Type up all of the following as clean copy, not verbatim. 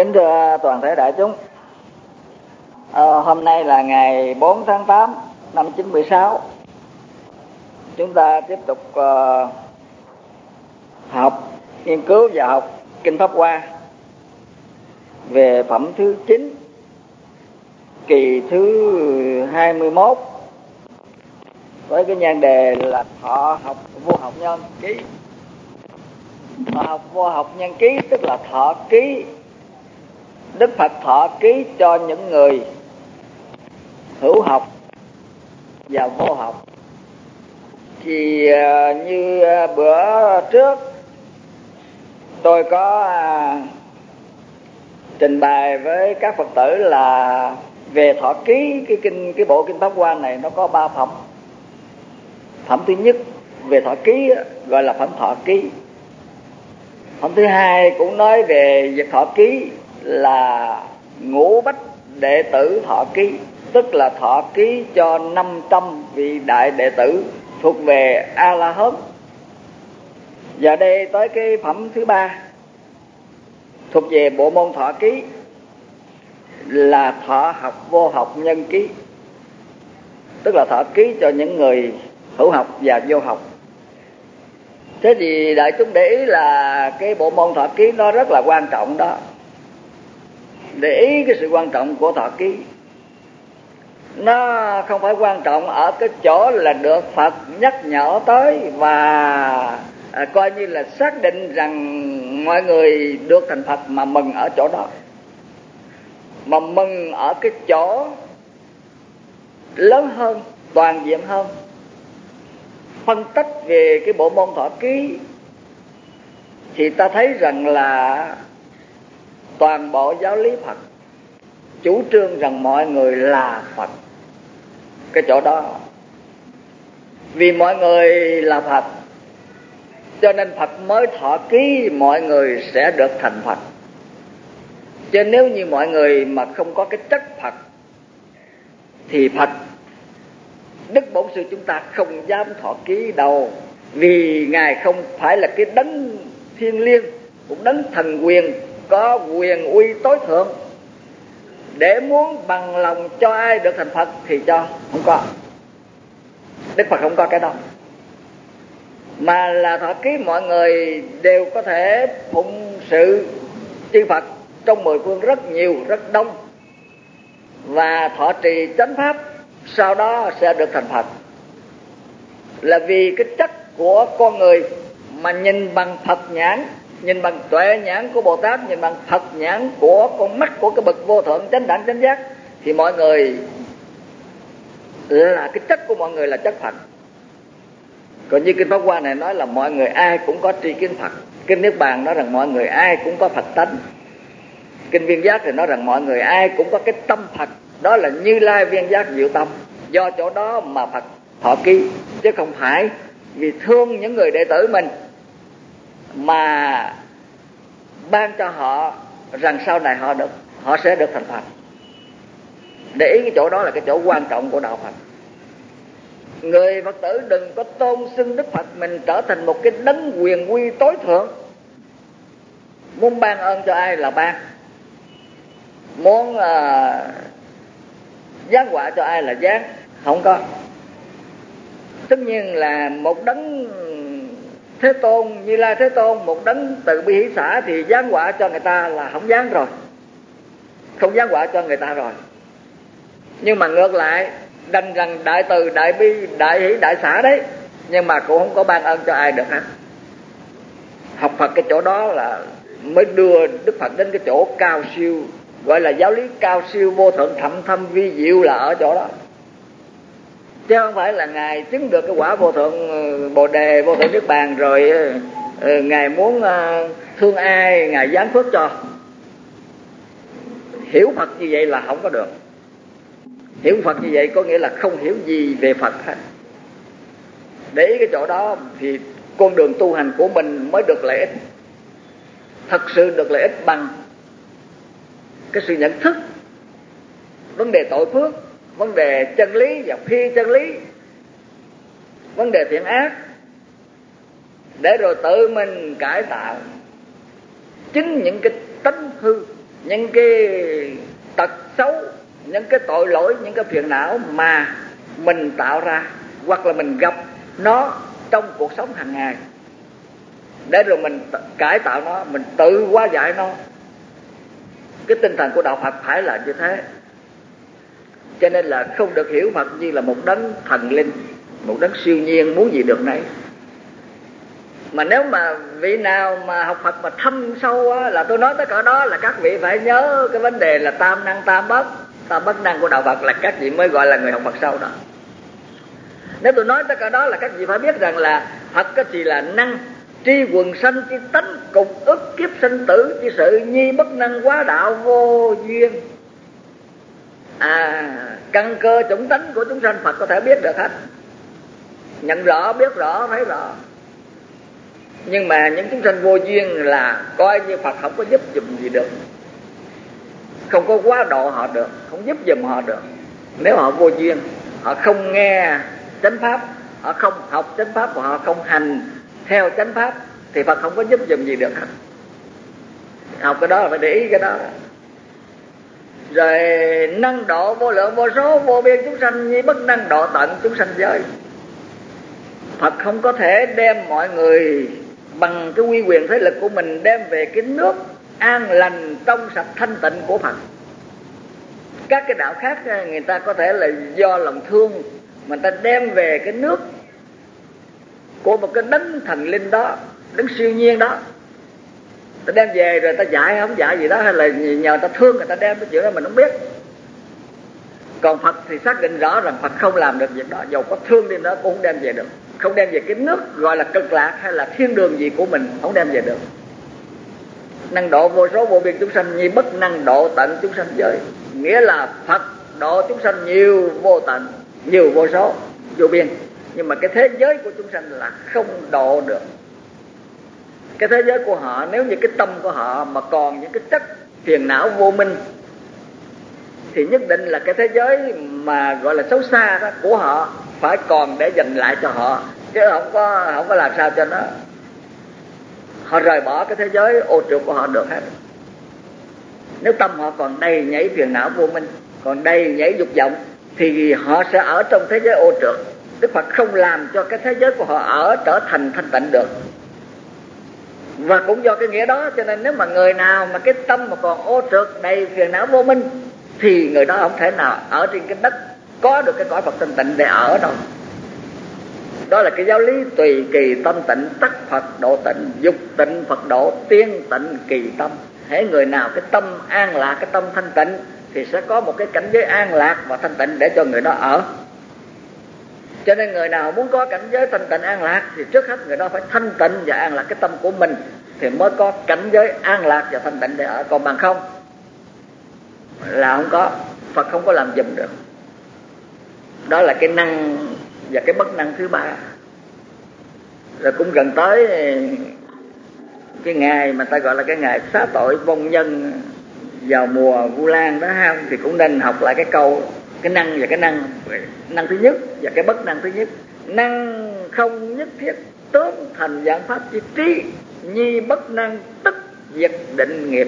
Kính thưa toàn thể đại chúng, hôm nay là ngày 4 tháng 8 năm 96. Chúng ta tiếp tục học, nghiên cứu và học Kinh Pháp Hoa về phẩm thứ 9, kỳ thứ 21, với cái nhan đề là thọ học vô học nhân ký. Thọ học vô học nhân ký tức là thọ ký. Đức Phật thọ ký cho những người hữu học và vô học. Thì như bữa trước tôi có trình bày với các Phật tử là về thọ ký, cái bộ Kinh Pháp Hoa này nó có 3 phẩm. Phẩm thứ nhất về thọ ký gọi là phẩm thọ ký. Phẩm thứ hai cũng nói về việc thọ ký là ngũ bách đệ tử thọ ký, tức là thọ ký cho 500 vị đại đệ tử thuộc về A La Hán. Và đây tới cái phẩm thứ ba thuộc về bộ môn thọ ký là thọ học vô học nhân ký, tức là thọ ký cho những người hữu học và vô học. Thế thì đại chúng để ý là cái bộ môn thọ ký nó rất là quan trọng đó. Để ý cái sự quan trọng của thọ ký. Nó không phải quan trọng ở cái chỗ là được Phật nhắc nhở tới và coi như là xác định rằng mọi người được thành Phật mà mừng ở chỗ đó, mà mừng ở cái chỗ lớn hơn, toàn diện hơn. Phân tích về cái bộ môn thọ ký thì ta thấy rằng là toàn bộ giáo lý Phật chủ trương rằng mọi người là Phật. Cái chỗ đó vì mọi người là Phật cho nên Phật mới thọ ký mọi người sẽ được thành Phật. Chứ nếu như mọi người mà không có cái chất Phật thì Phật Đức Bổn Sư chúng ta không dám thọ ký đâu. Vì Ngài không phải là cái đấng thiêng liêng, một đấng thần quyền có quyền uy tối thượng để muốn bằng lòng cho ai được thành Phật thì cho. Không có. Đức Phật không có cái đó. Mà là thọ ký mọi người đều có thể phụng sự chư Phật trong 10 phương rất nhiều, rất đông, và thọ trì chánh pháp, sau đó sẽ được thành Phật. Là vì cái chất của con người mà nhìn bằng Phật nhãn, nhìn bằng tuệ nhãn của Bồ Tát, nhìn bằng Phật nhãn của con mắt của cái bậc vô thượng chánh đẳng chánh giác, thì mọi người là cái chất của mọi người là chất Phật. Còn như Kinh Pháp Hoa này nói là mọi người ai cũng có tri kiến Phật. Kinh Niết Bàn nói rằng mọi người ai cũng có Phật tánh. Kinh Viên Giác thì nói rằng mọi người ai cũng có cái tâm Phật, đó là Như Lai Viên Giác Diệu Tâm. Do chỗ đó mà Phật thọ ký, chứ không phải vì thương những người đệ tử mình mà ban cho họ rằng sau này họ sẽ được thành Phật. Để ý cái chỗ đó là cái chỗ quan trọng của đạo Phật. Người Phật tử đừng có tôn xưng Đức Phật mình trở thành một cái đấng quyền uy tối thượng, muốn ban ơn cho ai là ban, muốn giáng họa cho ai là giáng. Không có. Tất nhiên là một đấng Thế Tôn, Như Lai Thế Tôn, một đấng từ bi hỷ xả thì giáng họa cho người ta là không giáng rồi, không giáng họa cho người ta rồi. Nhưng mà ngược lại đành rằng đại từ, đại bi, đại hỷ, đại xả đấy, nhưng mà cũng không có ban ơn cho ai được hết. Học Phật cái chỗ đó là mới đưa Đức Phật đến cái chỗ cao siêu, gọi là giáo lý cao siêu vô thượng thậm thâm vi diệu là ở chỗ đó. Chứ không phải là Ngài chứng được cái quả vô thượng Bồ Đề, vô thượng Niết Bàn rồi Ngài muốn thương ai Ngài giáng phước cho. Hiểu Phật như vậy là không có được. Hiểu Phật như vậy có nghĩa là không hiểu gì về Phật hết. Để ý cái chỗ đó thì con đường tu hành của mình mới được lợi ích. Thật sự được lợi ích bằng cái sự nhận thức vấn đề tội phước, vấn đề chân lý và phi chân lý, vấn đề thiện ác, để rồi tự mình cải tạo chính những cái tánh hư những cái tật xấu, những cái tội lỗi, những cái phiền não mà mình tạo ra hoặc là mình gặp nó trong cuộc sống hàng ngày, để rồi mình cải tạo nó, mình tự hóa giải nó. Cái tinh thần của đạo Phật phải là như thế. Cho nên là không được hiểu Phật như là một đấng thần linh, một đấng siêu nhiên muốn gì được nấy. Mà nếu mà vị nào mà học Phật mà thâm sâu á, là tôi nói tất cả đó là các vị phải nhớ cái vấn đề là tam năng tam bất. Tam bất năng của đạo Phật là các vị mới gọi là người học Phật sâu đó. Nếu tôi nói tất cả đó là các vị phải biết rằng là Phật chỉ là năng, tri quần sanh, tri tánh cục ức kiếp sinh tử, tri sự nhi bất năng quá đạo vô duyên. Căn cơ chủng tánh của chúng sanh Phật có thể biết được hết, nhận rõ, biết rõ, thấy rõ. Nhưng mà những chúng sanh vô duyên là coi như Phật không có giúp dùm gì được, không có quá độ họ được, không giúp dùm họ được. Nếu họ vô duyên, họ không nghe chánh pháp, họ không học chánh pháp, và họ không hành theo chánh pháp, thì Phật không có giúp dùm gì được hết. Học cái đó là phải để ý cái đó. Rồi năng độ vô lượng vô số vô biên chúng sanh, như bất năng độ tận chúng sanh giới. Phật không có thể đem mọi người bằng cái uy quyền thế lực của mình đem về cái nước an lành trong sạch thanh tịnh của Phật. Các cái đạo khác người ta có thể là do lòng thương mà người ta đem về cái nước của một cái đấng thần linh đó, đấng siêu nhiên đó, ta đem về rồi ta dạy không dạy gì đó, hay là nhờ ta thương người ta đem cái chuyện đó mình không biết. Còn Phật thì xác định rõ rằng Phật không làm được việc đó, dầu có thương đi nữa cũng không đem về được. Không đem về cái nước gọi là cực lạc hay là thiên đường gì của mình, không đem về được. Năng độ vô số vô biên chúng sanh, như bất năng độ tận chúng sanh giới. Nghĩa là Phật độ chúng sanh nhiều vô tận, nhiều vô số, vô biên. Nhưng mà cái thế giới của chúng sanh là không độ được. Cái thế giới của họ, nếu như cái tâm của họ mà còn những cái chất phiền não vô minh, thì nhất định là cái thế giới mà gọi là xấu xa đó của họ phải còn để dành lại cho họ, chứ không có làm sao cho họ rời bỏ cái thế giới ô trượt của họ được hết. Nếu tâm họ còn đầy nhảy phiền não vô minh, còn đầy nhảy dục vọng, thì họ sẽ ở trong thế giới ô trượt. Đức Phật không làm cho cái thế giới của họ ở trở thành thanh tịnh được. Và cũng do cái nghĩa đó cho nên nếu mà người nào mà cái tâm mà còn ô trượt đầy phiền não vô minh, thì người đó không thể nào ở trên cái đất có được cái cõi Phật thanh tịnh để ở đâu. Đó là cái giáo lý tùy kỳ tâm tịnh, tắc Phật độ tịnh, dục tịnh Phật độ, tiên tịnh kỳ tâm. Hễ người nào cái tâm an lạc, cái tâm thanh tịnh, thì sẽ có một cái cảnh giới an lạc và thanh tịnh để cho người đó ở. Cho nên người nào muốn có cảnh giới thanh tịnh an lạc thì trước hết người đó phải thanh tịnh và an lạc cái tâm của mình, thì mới có cảnh giới an lạc và thanh tịnh để ở. Còn bằng không là không có, Phật không có làm giùm được. Đó là cái năng và cái bất năng thứ ba. Rồi cũng gần tới cái ngày mà ta gọi là cái ngày xá tội vong nhân vào mùa Vu Lan đó ha, thì cũng nên học lại cái câu cái năng và cái năng thứ nhất và cái bất năng thứ nhất. Năng không nhất thiết tướng thành dạng pháp chi trí, nhi bất năng tức diệt định nghiệp.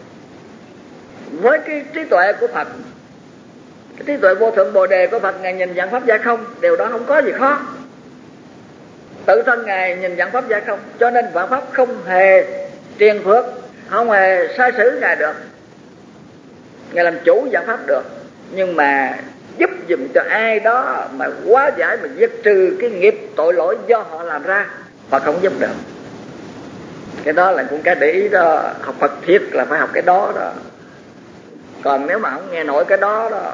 Với cái trí tuệ của Phật, cái trí tuệ vô thượng bồ đề của Phật, Ngài nhìn dạng pháp giải không, điều đó không có gì khó. Tự thân Ngài nhìn dạng pháp giải không, cho nên vạn pháp không hề triền phước, không hề sai sử Ngài được. Ngài làm chủ dạng pháp được, nhưng mà giúp dùm cho ai đó mà hóa giải, mà diệt trừ cái nghiệp tội lỗi do họ làm ra, Phật không giúp được. Cái đó là cũng cái để ý đó. Học Phật thiết là phải học cái đó đó. Còn nếu mà không nghe nổi cái đó đó,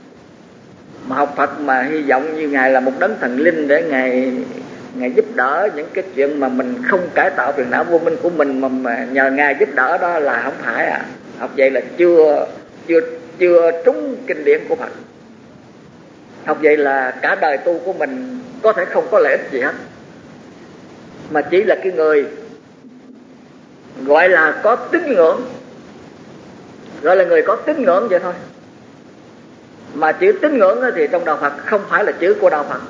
mà học Phật mà hy vọng như Ngài là một đấng thần linh để Ngài giúp đỡ những cái chuyện mà mình không cải tạo phiền não vô minh của mình, mà nhờ Ngài giúp đỡ đó là không phải à. Học vậy là chưa trúng kinh điển của Phật. Học vậy là cả đời tu của mình có thể không có lợi ích gì hết, mà chỉ là cái người gọi là có tín ngưỡng, gọi là người có tín ngưỡng vậy thôi. Mà chữ tín ngưỡng thì trong đạo Phật không phải là chữ của đạo Phật.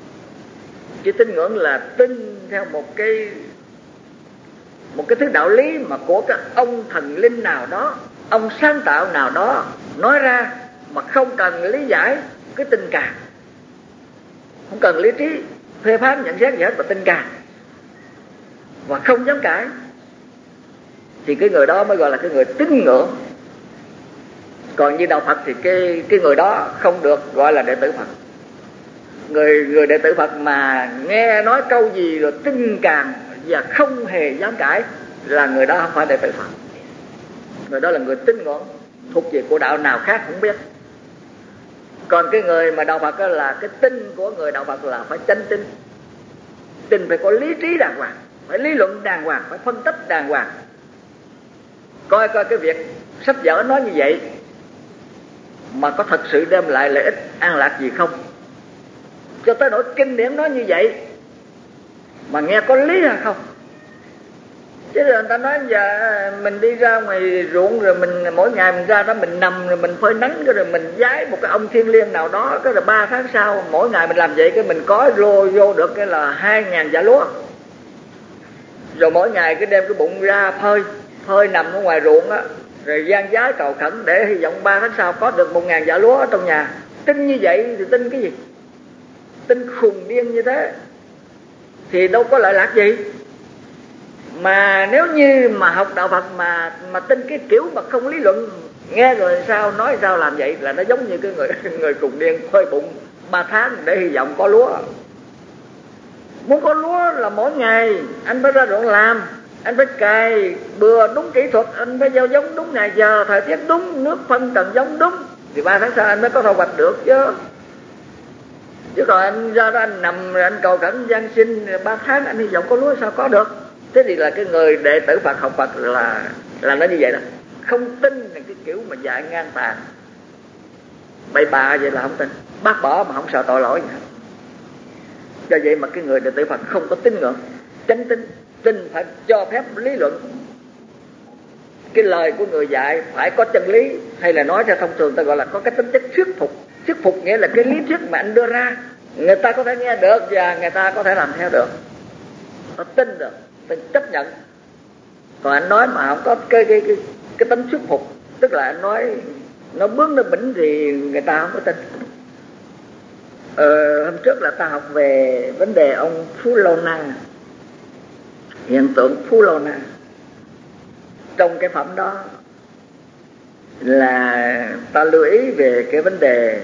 Chữ tín ngưỡng là tin theo một cái thứ đạo lý mà của các ông thần linh nào đó ông sáng tạo nào đó nói ra mà không cần lý giải, cái tin càng, không cần lý trí phê phán nhận xét gì hết, mà tin càng và không dám cãi, thì cái người đó mới gọi là cái người tín ngưỡng. Còn như đạo Phật thì cái người đó không được gọi là đệ tử Phật. Người đệ tử Phật mà nghe nói câu gì rồi tin càng và không hề dám cãi là người đó không phải đệ tử Phật. Người đó là người tín ngưỡng, thuộc về của đạo nào khác không biết. Còn cái người mà đạo Phật đó là cái tin của người đạo Phật là phải chân tin. Tin phải có lý trí đàng hoàng, phải lý luận đàng hoàng, phải phân tích đàng hoàng. Coi cái việc sách vở nói như vậy mà có thật sự đem lại lợi ích an lạc gì không. Cho tới nỗi kinh điển nói như vậy mà nghe có lý hay không. Chứ người ta nói giờ mình đi ra ngoài ruộng rồi mình mỗi ngày mình ra đó mình nằm rồi mình phơi nắng rồi mình vái một cái ông thiên liêng nào đó, cái là 3 tháng sau mỗi ngày mình làm vậy cái mình có vô được cái là 2.000 vả lúa. Rồi mỗi ngày cái đem cái bụng ra phơi nằm ở ngoài ruộng á, rồi gian vái cầu khẩn để hy vọng 3 tháng sau có được 1.000 vả lúa ở trong nhà. Tin như vậy thì tin cái gì? Tin khùng điên như thế thì đâu có lợi lạc gì. Mà nếu như mà học đạo Phật mà tin cái kiểu mà không lý luận, nghe rồi sao nói sao làm vậy, là nó giống như cái người khùng điên phơi bụng 3 tháng để hy vọng có lúa. Muốn có lúa là mỗi ngày anh phải ra ruộng làm, anh phải cày bừa đúng kỹ thuật, anh phải gieo giống đúng ngày giờ, thời tiết đúng, nước phân cần giống đúng, thì 3 tháng sau anh mới có thu hoạch được chứ. Chứ còn anh ra đó anh nằm rồi anh cầu khẩn gian sinh 3 tháng anh hy vọng có lúa sao có được. Thế thì là cái người đệ tử Phật học Phật là nó như vậy đó. Không tin là cái kiểu mà dạy ngang tàn bậy bạ vậy là không tin. Bác bỏ mà không sợ tội lỗi gì hết. Do vậy mà cái người đệ tử Phật không có tín ngưỡng, chánh tín. Tin phải cho phép lý luận. Cái lời của người dạy phải có chân lý, hay là nói theo thông thường ta gọi là có cái tính chất thuyết phục. Thuyết phục nghĩa là cái lý thuyết mà anh đưa ra người ta có thể nghe được và người ta có thể làm theo được, họ tin được, tin chấp nhận. Còn anh nói mà không có cái tính thuyết phục, tức là anh nói nó bướng nó bỉnh thì người ta không có tin. Hôm trước là ta học về vấn đề ông Phú Lâu Na, hiện tượng Phú Lâu Na. Trong cái phẩm đó là ta lưu ý về cái vấn đề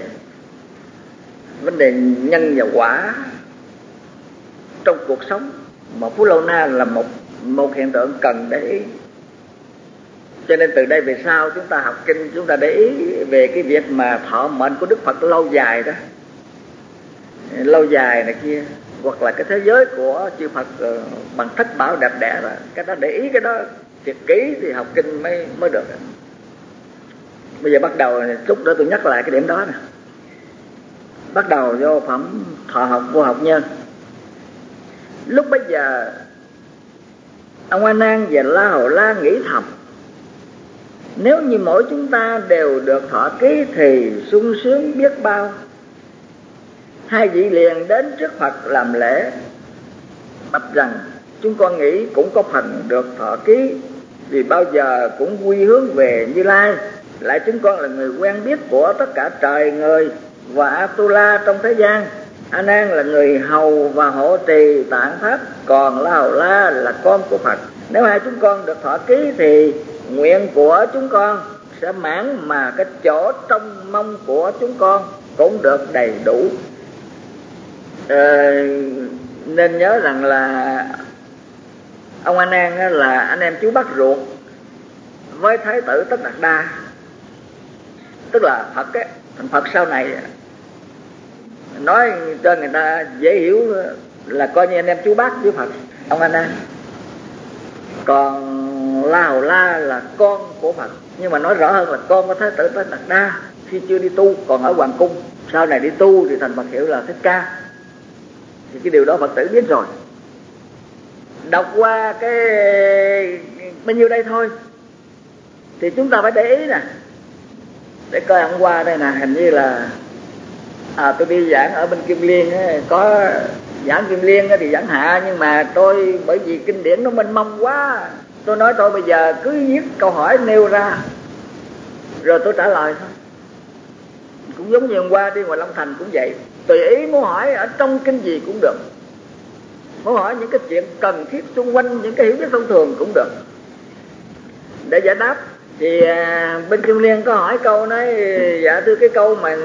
nhân và quả trong cuộc sống, mà Phú Lâu Na là một hiện tượng cần để ý. Cho nên từ đây về sau chúng ta học kinh, chúng ta để ý về cái việc mà thọ mệnh của Đức Phật lâu dài đó, lâu dài này kia, hoặc là cái thế giới của chư Phật bằng thất bảo đẹp đẽ rồi, cái đó để ý cái đó thiệt kỹ thì học kinh mới được. Bây giờ bắt đầu chút nữa tôi nhắc lại cái điểm đó nè. Bắt đầu vô phẩm thọ học vô học nhân. Lúc bấy giờ ông A Nan và La Hầu La nghĩ thầm, nếu như mỗi chúng ta đều được thọ ký thì sung sướng biết bao. Hai vị liền đến trước Phật làm lễ, bạch rằng chúng con nghĩ cũng có phần được thọ ký, vì bao giờ cũng quy hướng về Như Lai. Lại chúng con là người quen biết của tất cả trời người và Atula trong thế gian. A Nan là người hầu và hộ trì tạng pháp, còn La Hầu La là con của Phật. Nếu hai chúng con được thọ ký thì nguyện của chúng con sẽ mãn, mà cái chỗ trong mong của chúng con cũng được đầy đủ. Nên nhớ rằng là ông A Nan là anh em chú bác ruột với Thái tử Tất Đạt Đa, tức là Phật ấy, thành Phật sau này. Nói cho người ta dễ hiểu là coi như anh em chú bác với Phật, ông A Nan. Còn La Hầu La là con của Phật, nhưng mà nói rõ hơn là con của Thái tử Tất Đạt Đa khi chưa đi tu, còn ở hoàng cung. Sau này đi tu thì thành Phật hiệu là Thích Ca. Thì cái điều đó Phật tử biết rồi. Đọc qua cái bao nhiêu đây thôi thì chúng ta phải để ý nè, để coi hôm qua đây nè, hình như là tôi đi giảng ở bên Kim Liên ấy, có giảng Kim Liên thì giảng hạ, nhưng mà tôi bởi vì kinh điển nó mênh mông quá, tôi nói tôi bây giờ cứ viết câu hỏi nêu ra rồi tôi trả lời thôi. Cũng giống như hôm qua đi ngoài Long Thành cũng vậy, tùy ý muốn hỏi ở trong kinh gì cũng được, muốn hỏi những cái chuyện cần thiết xung quanh những cái hiểu biết thông thường cũng được để giải đáp. Thì bên Kim Liên có hỏi câu nói, dạ thưa, cái câu mà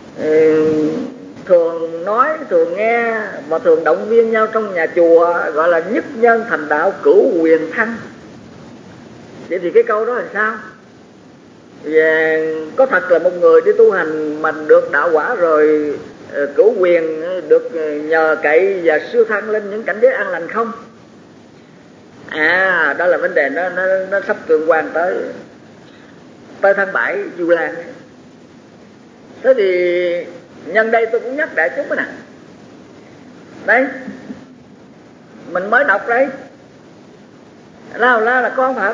thường nói, thường nghe và thường động viên nhau trong nhà chùa gọi là nhất nhân thành đạo cửu quyền thăng. Vậy thì cái câu đó là sao? Và có thật là một người đi tu hành mà được đạo quả rồi cửu quyền, được nhờ cậy và siêu thăng lên những cảnh giới an lành không? Đó là vấn đề nó sắp tương quan tới tháng 7 Vu Lan. Thế thì nhân đây tôi cũng nhắc đại chúng nè, đấy, mình mới đọc đấy, La là con Phật,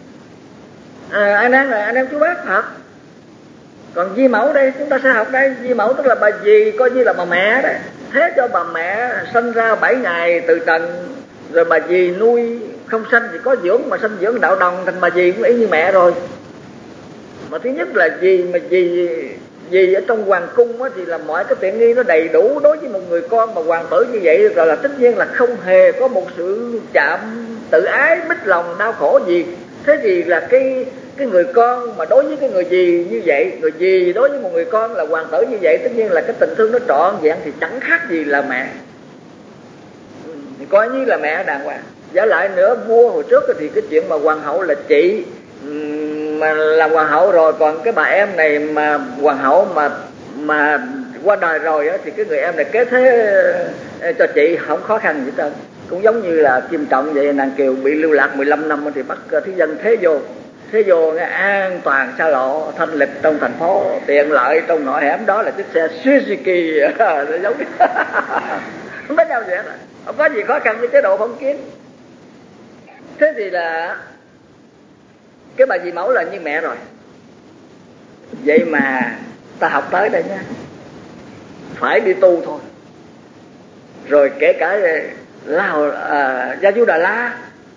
An Nan là anh em chú bác Phật. Còn Di Mẫu đây chúng ta sẽ học đây, Di Mẫu tức là bà dì, coi như là bà mẹ đấy. Thế cho bà mẹ sinh ra 7 ngày từ trần, rồi bà dì nuôi không sanh thì có dưỡng, mà sanh dưỡng đạo đồng thành bà dì cũng y như mẹ rồi. Mà thứ nhất là dì ở trong hoàng cung thì là mọi cái tiện nghi nó đầy đủ đối với một người con mà hoàng tử như vậy, rồi là tất nhiên là không hề có một sự chạm tự ái mít lòng đau khổ gì. Thế thì là cái người con mà đối với cái người dì như vậy, người dì đối với một người con là hoàng tử như vậy, tất nhiên là cái tình thương nó trọn vẹn thì chẳng khác gì là mẹ, thì coi như là mẹ đàng hoàng. Giả lại nữa, vua hồi trước thì cái chuyện mà hoàng hậu là chị mà làm hoàng hậu rồi, còn cái bà em này mà hoàng hậu mà qua đời rồi á, thì cái người em này kế thế cho chị không khó khăn gì hết. Cũng giống như là Kim Trọng vậy, nàng Kiều bị lưu lạc 15 năm thì bắt thí dân thế vô nghe an toàn xa lộ, thanh lịch trong thành phố, tiện lợi trong nội hẻm, đó là chiếc xe Suzuki giống không biết đâu vậy đó. Không có gì khó khăn với chế độ phong kiến. Thế thì là cái bà dì Mẫu là như mẹ rồi. Vậy mà ta học tới đây nha, phải đi tu thôi. Rồi kể cả Gia Du Đà La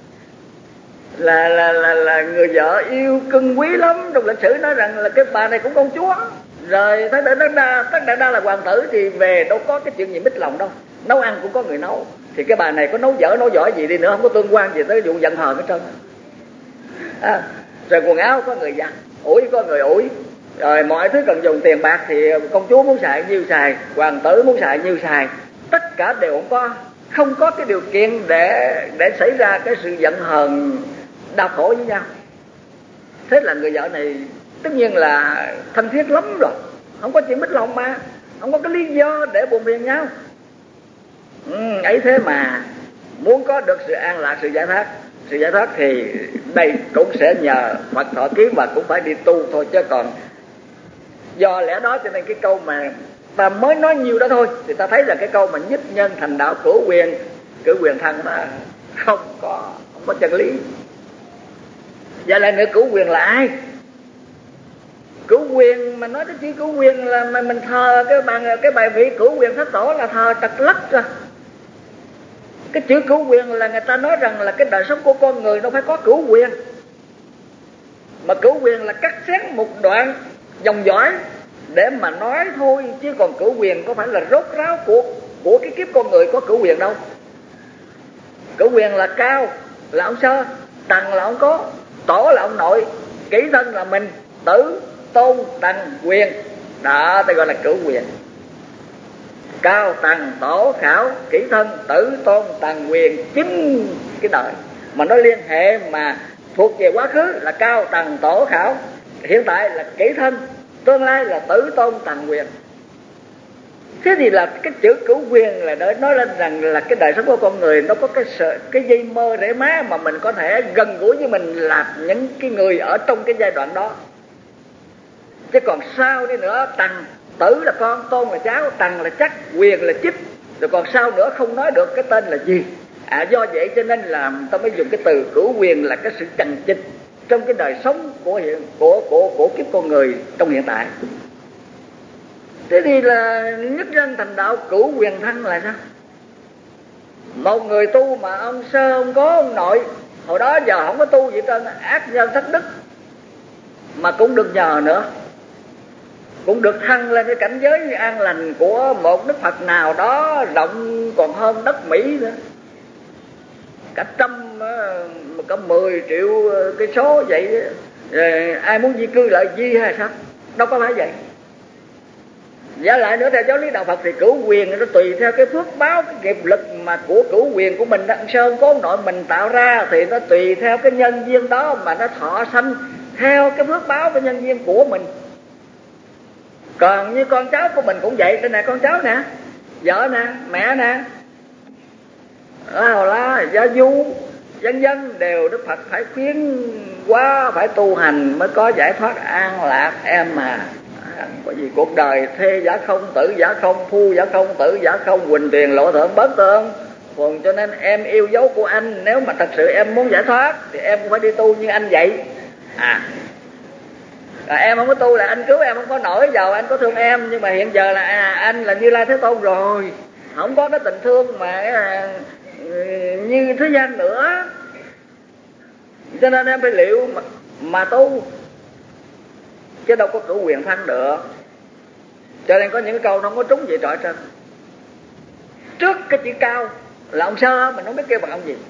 là người vợ yêu cưng quý lắm. Trong lịch sử nói rằng là cái bà này cũng công chúa. Rồi Tất Đạt Đa là hoàng tử thì về đâu có cái chuyện gì mít lòng đâu. Nấu ăn cũng có người nấu. Thì cái bà này có nấu dở nấu giỏi gì đi nữa, không có tương quan gì tới vụ giận hờn hết trơn. Rồi quần áo có người giặt, ủi có người ủi. Rồi mọi thứ cần dùng tiền bạc thì công chúa muốn xài nhiêu xài, hoàng tử muốn xài nhiêu xài. Tất cả đều không có cái điều kiện để xảy ra cái sự giận hờn đau khổ với nhau. Thế là người vợ này tất nhiên là thân thiết lắm rồi, không có chuyện mít lòng mà, không có cái lý do để buồn phiền nhau. Ấy thế mà muốn có được sự an lạc, sự giải thoát thì đây cũng sẽ nhờ Phật thọ ký và cũng phải đi tu thôi. Chứ còn do lẽ đó cho nên cái câu mà ta mới nói nhiều đó thôi, thì ta thấy là cái câu mà nhất nhân thành đạo cửu quyền thăng nó không có chân lý. Vậy lại nữa, cửu quyền là ai? Cửu quyền mà nói tới chữ cửu quyền là mà mình thờ cái bài vị cửu quyền thất tổ là thờ trật lất rồi. Cái chữ cửu quyền là người ta nói rằng là cái đời sống của con người nó phải có cửu quyền. Mà cửu quyền là cắt xén một đoạn dòng dõi để mà nói thôi, chứ còn cửu quyền có phải là rốt ráo của cái kiếp con người có cửu quyền đâu. Cửu quyền là cao là ông sơ, tầng là ông cố, tổ là ông nội, kỹ thân là mình, tử, tôn, tầng, quyền. Đó ta gọi là cửu quyền. Cao, tầng, tổ, khảo, kỹ thân, tử, tôn, tầng, quyền. Chính cái đời mà nó liên hệ mà thuộc về quá khứ là cao, tầng, tổ, khảo, hiện tại là kỹ thân, tương lai là tử, tôn, tầng, quyền. Thế thì là cái chữ cửu quyền là để nói lên rằng là cái đời sống của con người nó có cái dây mơ rễ má mà mình có thể gần gũi với mình là những cái người ở trong cái giai đoạn đó. Chứ còn sau đi nữa, tầng, tử là con, tôn là cháu, tầng là chắc, quyền là chức, rồi còn sau nữa không nói được cái tên là gì. Do vậy cho nên là ta mới dùng cái từ cửu quyền là cái sự chằng chịt trong cái đời sống của kiếp con người trong hiện tại. Thế thì là nhất nhân thành đạo cửu quyền thăng là sao? Một người tu mà ông sơ, ông cố, ông nội hồi đó giờ không có tu gì trên ác nhân thất đức, mà cũng được nhờ nữa, cũng được thăng lên cái cảnh giới an lành của một Đức Phật nào đó rộng còn hơn đất Mỹ nữa, cả cả 10 triệu cái số vậy. Rồi ai muốn di cư lại di hay sao? Đâu có phải vậy. Giả lại nữa, theo giáo lý đạo Phật thì cửu quyền nó tùy theo cái phước báo, cái nghiệp lực mà của cửu quyền của mình, Đăng Sơn Cố Nội mình tạo ra, thì nó tùy theo cái nhân duyên đó mà nó thọ sanh theo cái phước báo cái nhân duyên của mình. Còn như con cháu của mình cũng vậy, đây nè, con cháu nè, vợ nè, mẹ nè, Hồ La, Gia Du, vân vân, đều Đức Phật phải khuyến quá, phải tu hành mới có giải thoát an lạc em mà. Bởi vì cuộc đời thê giả không, tử giả không, phu giả không, tử giả không, huỳnh tiền lộ thượng bất tương. Còn cho nên em yêu dấu của anh, nếu mà thật sự em muốn giải thoát thì em cũng phải đi tu như anh vậy. Em không có tu là anh cứu em không có nổi, giàu anh có thương em, nhưng mà hiện giờ là anh là Như Lai Thế Tôn rồi, không có cái tình thương mà như thế gian nữa. Cho nên em phải liệu mà tu, chứ đâu có cửu quyền thăng được. Cho nên có những cái câu nó không có trúng gì trọi trơn. Trước cái chữ cao là ông Sơ, mình không biết kêu bằng ông gì.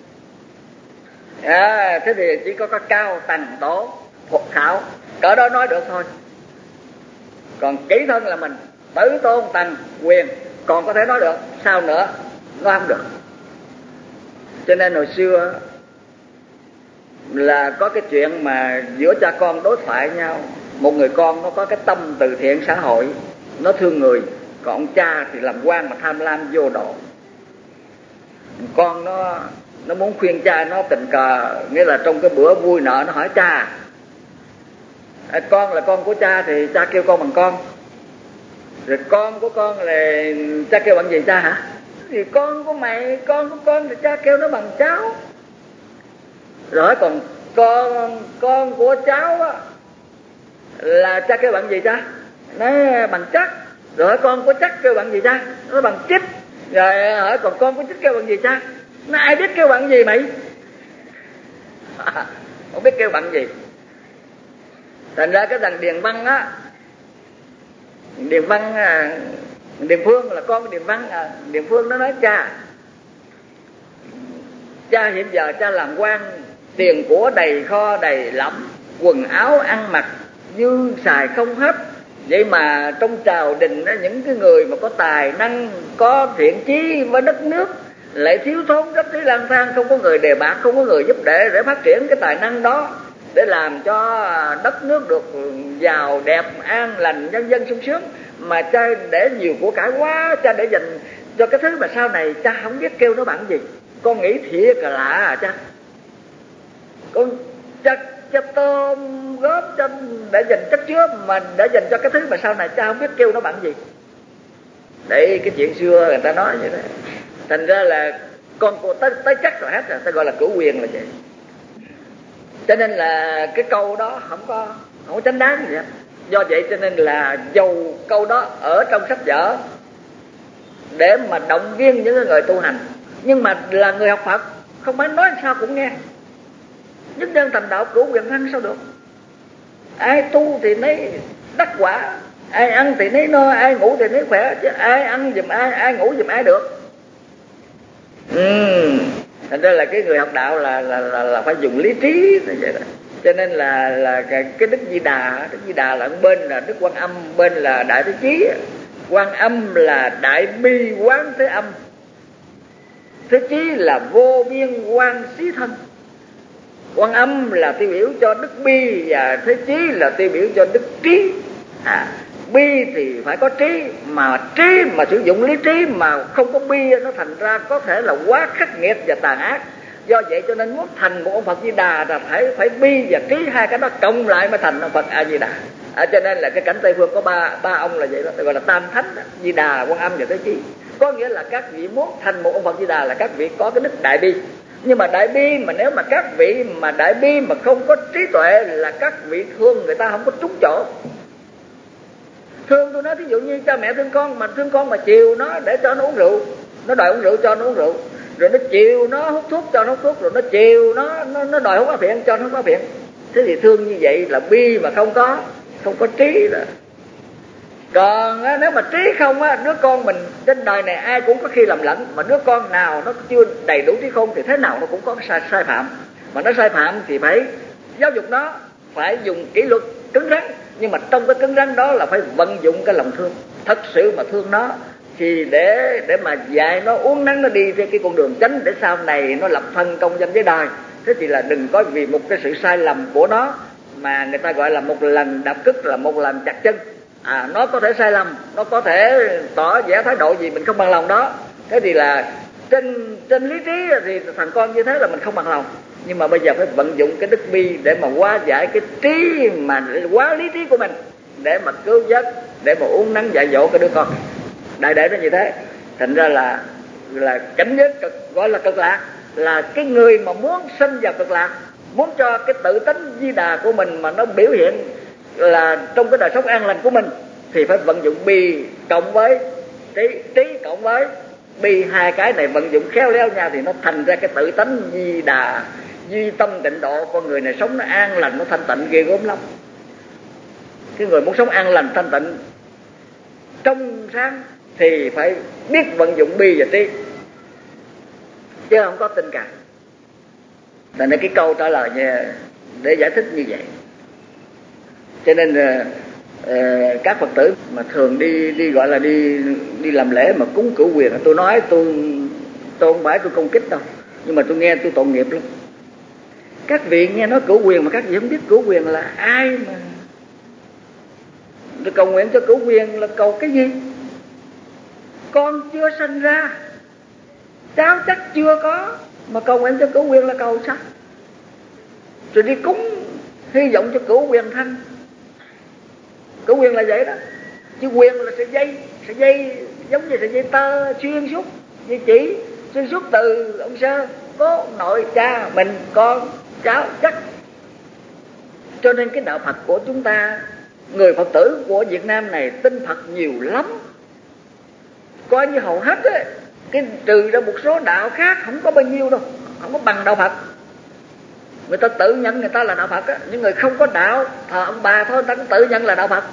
Thế thì chỉ có cao, tầng, tố, thuộc khảo, cỡ đó nói được thôi. Còn kỹ thân là mình tử tôn tầng quyền còn có thể nói được, sao nữa nói không được. Cho nên hồi xưa là có cái chuyện mà giữa cha con đối thoại nhau. Một người con nó có cái tâm từ thiện xã hội, nó thương người, còn ông cha thì làm quan mà tham lam vô độ. Con nó muốn khuyên cha nó tình cờ, nghĩa là trong cái bữa vui nợ nó hỏi cha, con là con của cha thì cha kêu con bằng con, rồi con của con là cha kêu bằng gì cha hả? Thì con của mày, con của con thì cha kêu nó bằng cháu. Rồi còn con của cháu á là cha kêu bằng gì cha? Nói bằng chắc. Rồi con của chắc kêu bằng gì cha? Nó bằng chích. Rồi hỏi còn con của chích kêu bằng gì cha? Nó ai biết kêu bằng gì mày? Không biết kêu bằng gì. Thành ra cái thằng Điền Văn á, Điền Phương là con của Điền Văn, Điền Phương nó nói cha hiện giờ cha làm quan, tiền của đầy kho đầy lắm, quần áo ăn mặc dư xài không hết. Vậy mà trong triều đình á, những cái người mà có tài năng, có thiện chí với đất nước lại thiếu thốn rất tí lang thang, không có người đề bạt, không có người giúp để phát triển cái tài năng đó, để làm cho đất nước được giàu đẹp an lành, nhân dân sung sướng. Mà cha để nhiều của cải quá, cha để dành cho cái thứ mà sau này cha không biết kêu nó bằng gì. Con nghĩ thiệt là lạ cha. Con cha tôm góp cho để dành chất chứa, mà để dành cho cái thứ mà sau này cha không biết kêu nó bằng gì. Đấy, cái chuyện xưa người ta nói như thế. Thành ra là con cô tới chắc rồi hết rồi, ta gọi là cửu quyền là vậy. Cho nên là cái câu đó không có chánh đáng gì hết. Do vậy cho nên là dầu câu đó ở trong sách vở để mà động viên những người tu hành, nhưng mà là người học Phật không phải nói sao cũng nghe. Nhất nhân thành đạo cửu quyền thăng sao được? Ai tu thì nấy đắc quả, ai ăn thì nấy no, ai ngủ thì nấy khỏe, chứ ai ăn giùm ai ngủ giùm ai được. Thành ra là cái người học đạo là phải dùng lý trí như vậy đó. Cho nên là cái Đức Di Đà là bên là Đức Quan Âm, bên là Đại Thế Chí. Quan Âm là Đại Bi Quán Thế Âm, Thế Chí là Vô Biên Quan Xí Thân. Quan Âm là tiêu biểu cho Đức Bi, và Thế Chí là tiêu biểu cho Đức Trí. Bi thì phải có trí, mà trí mà sử dụng lý trí mà không có bi, nó thành ra có thể là quá khắc nghiệt và tàn ác. Do vậy cho nên muốn thành một ông Phật Di Đà là phải bi và trí, hai cái đó cộng lại mới thành ông Phật A Di Đà. Cho nên là cái cảnh Tây Phương có ba ông là vậy đó, gọi là Tam Thánh đó, Di Đà, Quan Âm và Thế Chí. Có nghĩa là các vị muốn thành một ông Phật Di Đà là các vị có cái đức đại bi. Nhưng mà đại bi mà nếu mà các vị mà đại bi mà không có trí tuệ là các vị thương người ta không có trúng chỗ. Thương tôi nói thí dụ như cha mẹ thương con mà chiều nó để cho nó uống rượu, nó đòi uống rượu cho nó uống rượu, rồi nó chiều nó hút thuốc cho nó hút thuốc, rồi nó chiều nó đòi hút á phiện cho nó hút á phiện. Thế thì thương như vậy là bi mà không có trí đó. Còn nếu mà trí không á, đứa con mình trên đời này ai cũng có khi lầm lẫn, mà đứa con nào nó chưa đầy đủ trí khôn thì thế nào nó cũng có sai phạm. Mà nó sai phạm thì phải giáo dục nó, phải dùng kỷ luật cứng rắn, nhưng mà trong cái cứng rắn đó là phải vận dụng cái lòng thương, thật sự mà thương nó, thì để mà dạy nó, uốn nắn nó đi trên cái con đường chánh, để sau này nó lập thân công danh với đời. Thế thì là đừng có vì một cái sự sai lầm của nó mà người ta gọi là một lần đạp cứt là một lần chặt chân. Nó có thể sai lầm, nó có thể tỏ vẻ thái độ gì mình không bằng lòng đó. Thế thì là trên lý trí thì thằng con như thế là mình không bằng lòng, nhưng mà bây giờ phải vận dụng cái đức bi để mà hóa giải cái trí mà quá lý trí của mình, để mà cứu vớt, để mà uốn nắn dạy dỗ cái đứa con. Đại để nó như thế. Thành ra là cảnh giới gọi là cực lạc, là cái người mà muốn sinh vào cực lạc, muốn cho cái tự tánh di đà của mình mà nó biểu hiện là trong cái đời sống an lành của mình, thì phải vận dụng bi cộng với trí cộng với bi, hai cái này vận dụng khéo léo nhau thì nó thành ra cái tự tánh di đà, duy tâm tịnh độ. Con người này sống nó an lành, nó thanh tịnh ghê gớm lắm. Cái người muốn sống an lành thanh tịnh trong sáng thì phải biết vận dụng bi và trí, chứ không có tình cảm. Thành ra cái câu trả lời để giải thích như vậy. Cho nên các Phật tử mà thường đi gọi là đi làm lễ mà cúng cửu quyền, tôi nói tôi không phải tôi công kích đâu, nhưng mà tôi nghe tôi tội nghiệp lắm. Các vị nghe nói cửu quyền mà các vị không biết cửu quyền là ai, mà tôi cầu nguyện cho cửu quyền là cầu cái gì? Con chưa sinh ra, cháu chắc chưa có, mà cầu nguyện cho cửu quyền là cầu sao? Rồi đi cúng hy vọng cho cửu quyền thanh. Cửu quyền là vậy đó, chứ quyền là sợi dây giống như sợi dây tơ xuyên suốt, dây chỉ xuyên suốt từ ông sơ, cố, nội, cha, mình, con, cháu chắc. Cho nên cái đạo Phật của chúng ta, người Phật tử của Việt Nam này tin Phật nhiều lắm, coi như hầu hết ấy, cái trừ ra một số đạo khác không có bao nhiêu đâu, không có bằng đạo Phật. Người ta tự nhận người ta là đạo Phật á, những người không có đạo thờ ông bà thôi, người ta cũng tự nhận là đạo Phật.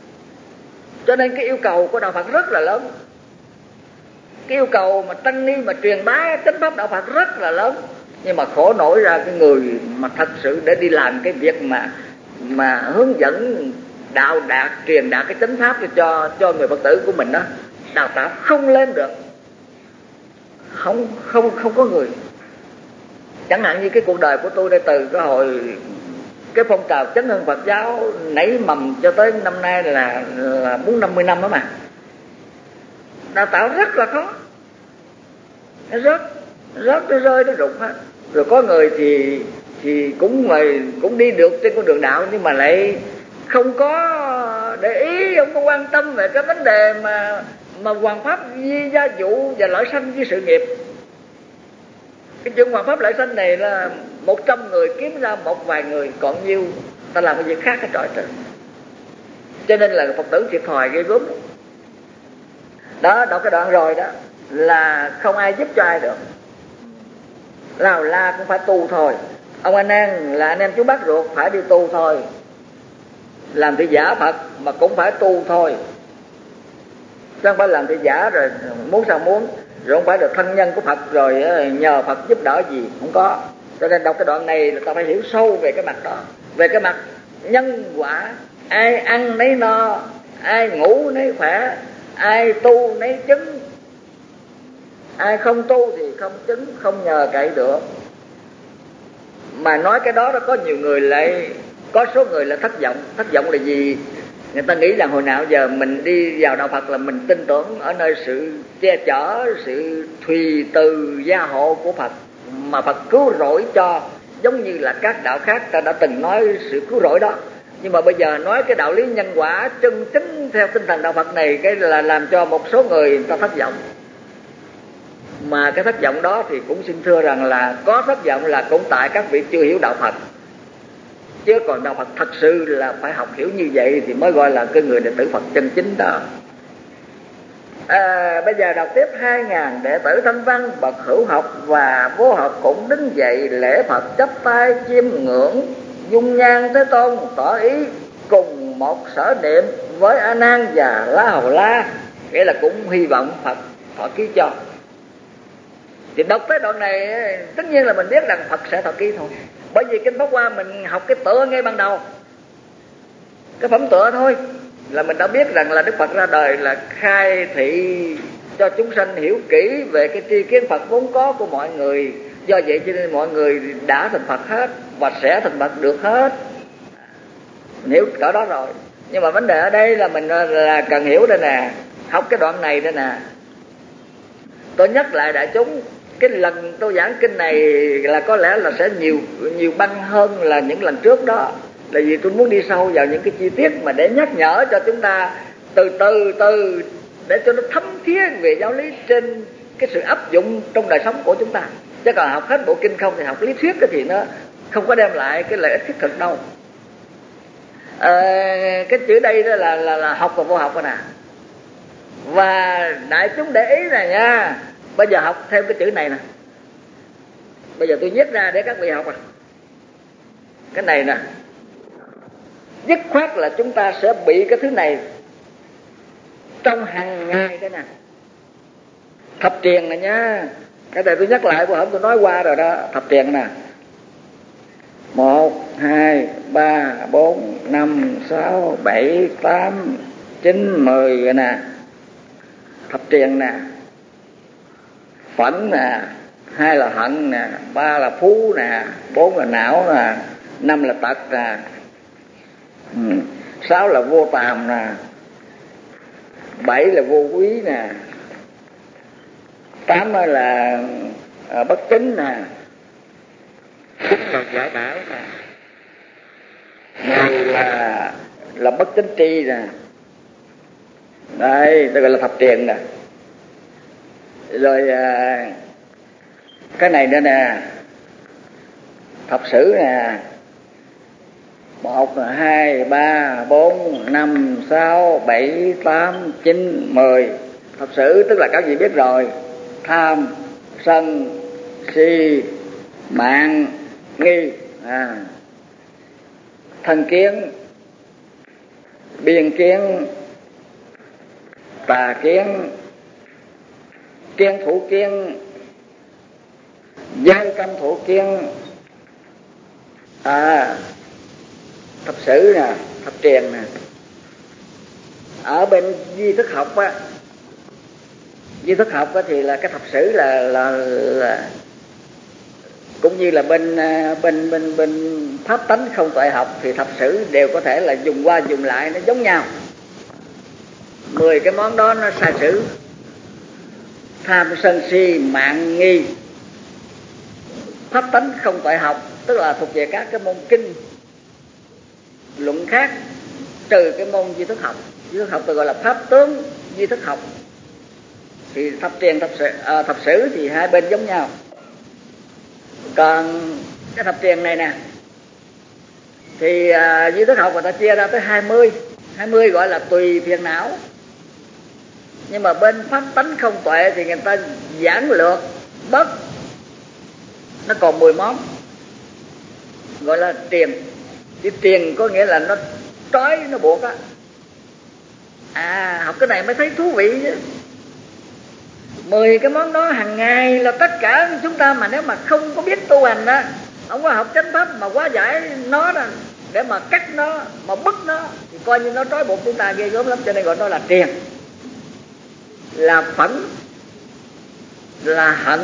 Cho nên cái yêu cầu của đạo Phật rất là lớn, cái yêu cầu mà tăng ni mà truyền bá chánh pháp đạo Phật rất là lớn. Nhưng mà khổ nổi ra cái người mà thật sự để đi làm cái việc mà hướng dẫn đạo đạt, truyền đạt cái chánh pháp cho người Phật tử của mình đó, đào tạo không lên được, không có người. Chẳng hạn như cái cuộc đời của tôi đây, từ cái hồi cái phong trào chấn hưng Phật giáo nảy mầm cho tới năm nay là 450 năm đó, mà đào tạo rất là khó, nó rớt nó rơi nó rụng hết. Rồi có người thì cũng đi được trên con đường đạo, nhưng mà lại không có để ý, không có quan tâm về cái vấn đề mà hoàn pháp vi gia vụ và lợi sanh với sự nghiệp. Cái chuyện hoàn pháp lợi sanh này là 100 người kiếm ra một vài người, còn nhiêu ta làm cái việc khác cái trọi trời. Cho nên là Phật tử thiệt thòi ghê gớm đó. Đọc cái đoạn rồi đó là không ai giúp cho ai được, nào la cũng phải tu thôi. Ông Anh An là anh em chú bác ruột phải đi tu thôi, làm thị giả Phật mà cũng phải tu thôi, chứ không phải làm thị giả rồi muốn sao muốn, rồi không phải được thân nhân của Phật rồi nhờ Phật giúp đỡ gì, không có. Cho nên đọc cái đoạn này là ta phải hiểu sâu về cái mặt đó, về cái mặt nhân quả. Ai ăn nấy no, ai ngủ nấy khỏe, ai tu nấy chứng, ai không tu thì không chứng, không nhờ cậy được. Mà nói cái đó có nhiều người lại, có số người là thất vọng. Thất vọng là gì? Người ta nghĩ rằng hồi nào giờ mình đi vào đạo Phật là mình tin tưởng ở nơi sự che chở, sự thùy từ gia hộ của Phật, mà Phật cứu rỗi cho, giống như là các đạo khác ta đã từng nói sự cứu rỗi đó. Nhưng mà bây giờ nói cái đạo lý nhân quả chân chính theo tinh thần đạo Phật này, cái là làm cho một số người ta thất vọng. Mà cái thất vọng đó thì cũng xin thưa rằng là có thất vọng là cũng tại các vị chưa hiểu đạo Phật, chứ còn đạo Phật thật sự là phải học hiểu như vậy thì mới gọi là cái người đệ tử Phật chân chính đó. Bây giờ đọc tiếp. 2.000 đệ tử thanh văn bậc hữu học và vô học cũng đứng dậy lễ Phật, chắp tay chiêm ngưỡng dung nhan Thế Tôn tỏ ý cùng một sở niệm với A Nan và La Hầu La, nghĩa là cũng hy vọng Phật thọ ký cho. Thì đọc tới đoạn này tất nhiên là mình biết rằng Phật sẽ thọ ký thôi, bởi vì kinh Pháp Hoa mình học cái tựa ngay ban đầu, cái phẩm tựa thôi là mình đã biết rằng là Đức Phật ra đời là khai thị cho chúng sanh hiểu kỹ về cái tri kiến Phật vốn có của mọi người. Do vậy cho nên mọi người đã thành Phật hết và sẽ thành Phật được hết. Mình hiểu cỡ đó rồi. Nhưng mà vấn đề ở đây là mình là cần hiểu đây nè, học cái đoạn này đây nè. Tôi nhắc lại đại chúng, cái lần tôi giảng kinh này là có lẽ là sẽ nhiều băng hơn là những lần trước đó, là vì tôi muốn đi sâu vào những cái chi tiết mà để nhắc nhở cho chúng ta từ từ để cho nó thấm thía về giáo lý trên cái sự áp dụng trong đời sống của chúng ta. Chứ còn học hết bộ kinh không thì học lý thuyết thì nó không có đem lại cái lợi ích thiết thực đâu. Cái chữ đây đó là học và vô học rồi nè. Và đại chúng để ý này nha, bây giờ học thêm cái chữ này nè. Bây giờ tôi viết ra để các vị học cái này nè. Dứt khoát là chúng ta sẽ bị cái thứ này trong hàng ngày đây nè. Thập truyền này nha. Cái này tôi nhắc lại, bữa hôm tôi nói qua rồi đó. Thập truyền nè. 1, 2, 3, 4, 5, 6, 7, 8, 9, 10 rồi nè. Thập truyền nè. Phẫn nè, 2 là hận nè, 3 là phú nè, 4 là não nè, 5 là tật nè, 6 là vô tàm nè, 7 là vô quý nè, 8 là bất tín nè, 9 là giải bảo nè, 10 là bất tín tri nè. Đây, đây gọi là thập truyền nè. Rồi cái này nữa nè, thập sử nè. 1, 2, 3, 4, 5, 6, 7, 8, 9, 10. Thập sử tức là các vị biết rồi. Tham, sân, si, mạng, nghi, thân kiến, biên kiến, tà kiến, kiến thủ kiến, giai căm thủ kiến. Thập sử nè, thập truyền nè. Ở bên duy thức học á, duy thức học á thì là cái thập sử là cũng như là bên pháp tánh không tuệ học thì thập sử đều có thể là dùng qua dùng lại, nó giống nhau. 10 cái món đó nó sai sử. Tham sân si mạng nghi, pháp tánh không tuệ học, tức là thuộc về các cái môn kinh luận khác, trừ cái môn duy thức học. Duy thức học tôi gọi là pháp tướng duy thức học. Thì thập truyền thập sử thì hai bên giống nhau. Còn cái thập truyền này nè thì duy thức học người ta chia ra tới 20 gọi là tùy phiền não. Nhưng mà bên pháp tánh không tuệ thì người ta giảng lược bớt, nó còn 10 món gọi là truyền. Chữ truyền có nghĩa là nó trói, nó buộc á. Học cái này mới thấy thú vị chứ. 10 cái món đó hàng ngày là tất cả chúng ta, mà nếu mà không có biết tu hành đó, không có học chánh pháp mà quá giải nó đó, để mà cắt nó, mà bứt nó, thì coi như nó trói buộc chúng ta ghê gớm lắm. Cho nên gọi nó là truyền. Là phẫn, là hận,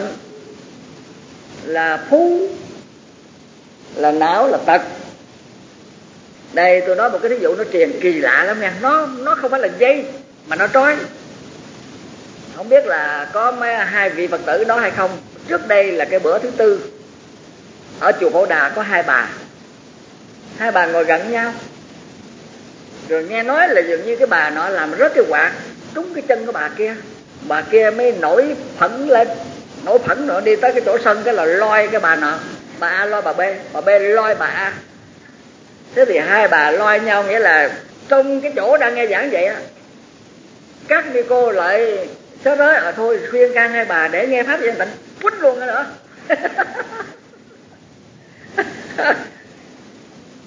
là phú, là não, là tật. Đây tôi nói một cái thí dụ nó truyền kỳ lạ lắm nha. Nó không phải là dây mà nó trói. Không biết là có mấy hai vị Phật tử đó hay không. Trước đây là cái bữa thứ tư ở chùa Phổ Đà có hai bà ngồi gần nhau. Rồi nghe nói là dường như cái bà nọ làm rớt cái quạt trúng cái chân của bà kia mới nổi phẫn lên, nổi phẫn nữa, đi tới cái chỗ sân cái là loi cái bà nọ. Bà A loi bà B loi bà A. Thế thì hai bà loi nhau, nghĩa là trong cái chỗ đang nghe giảng vậy á, các ni cô lại sớ rới thôi khuyên can hai bà để nghe pháp dân tịnh, quýnh luôn nữa.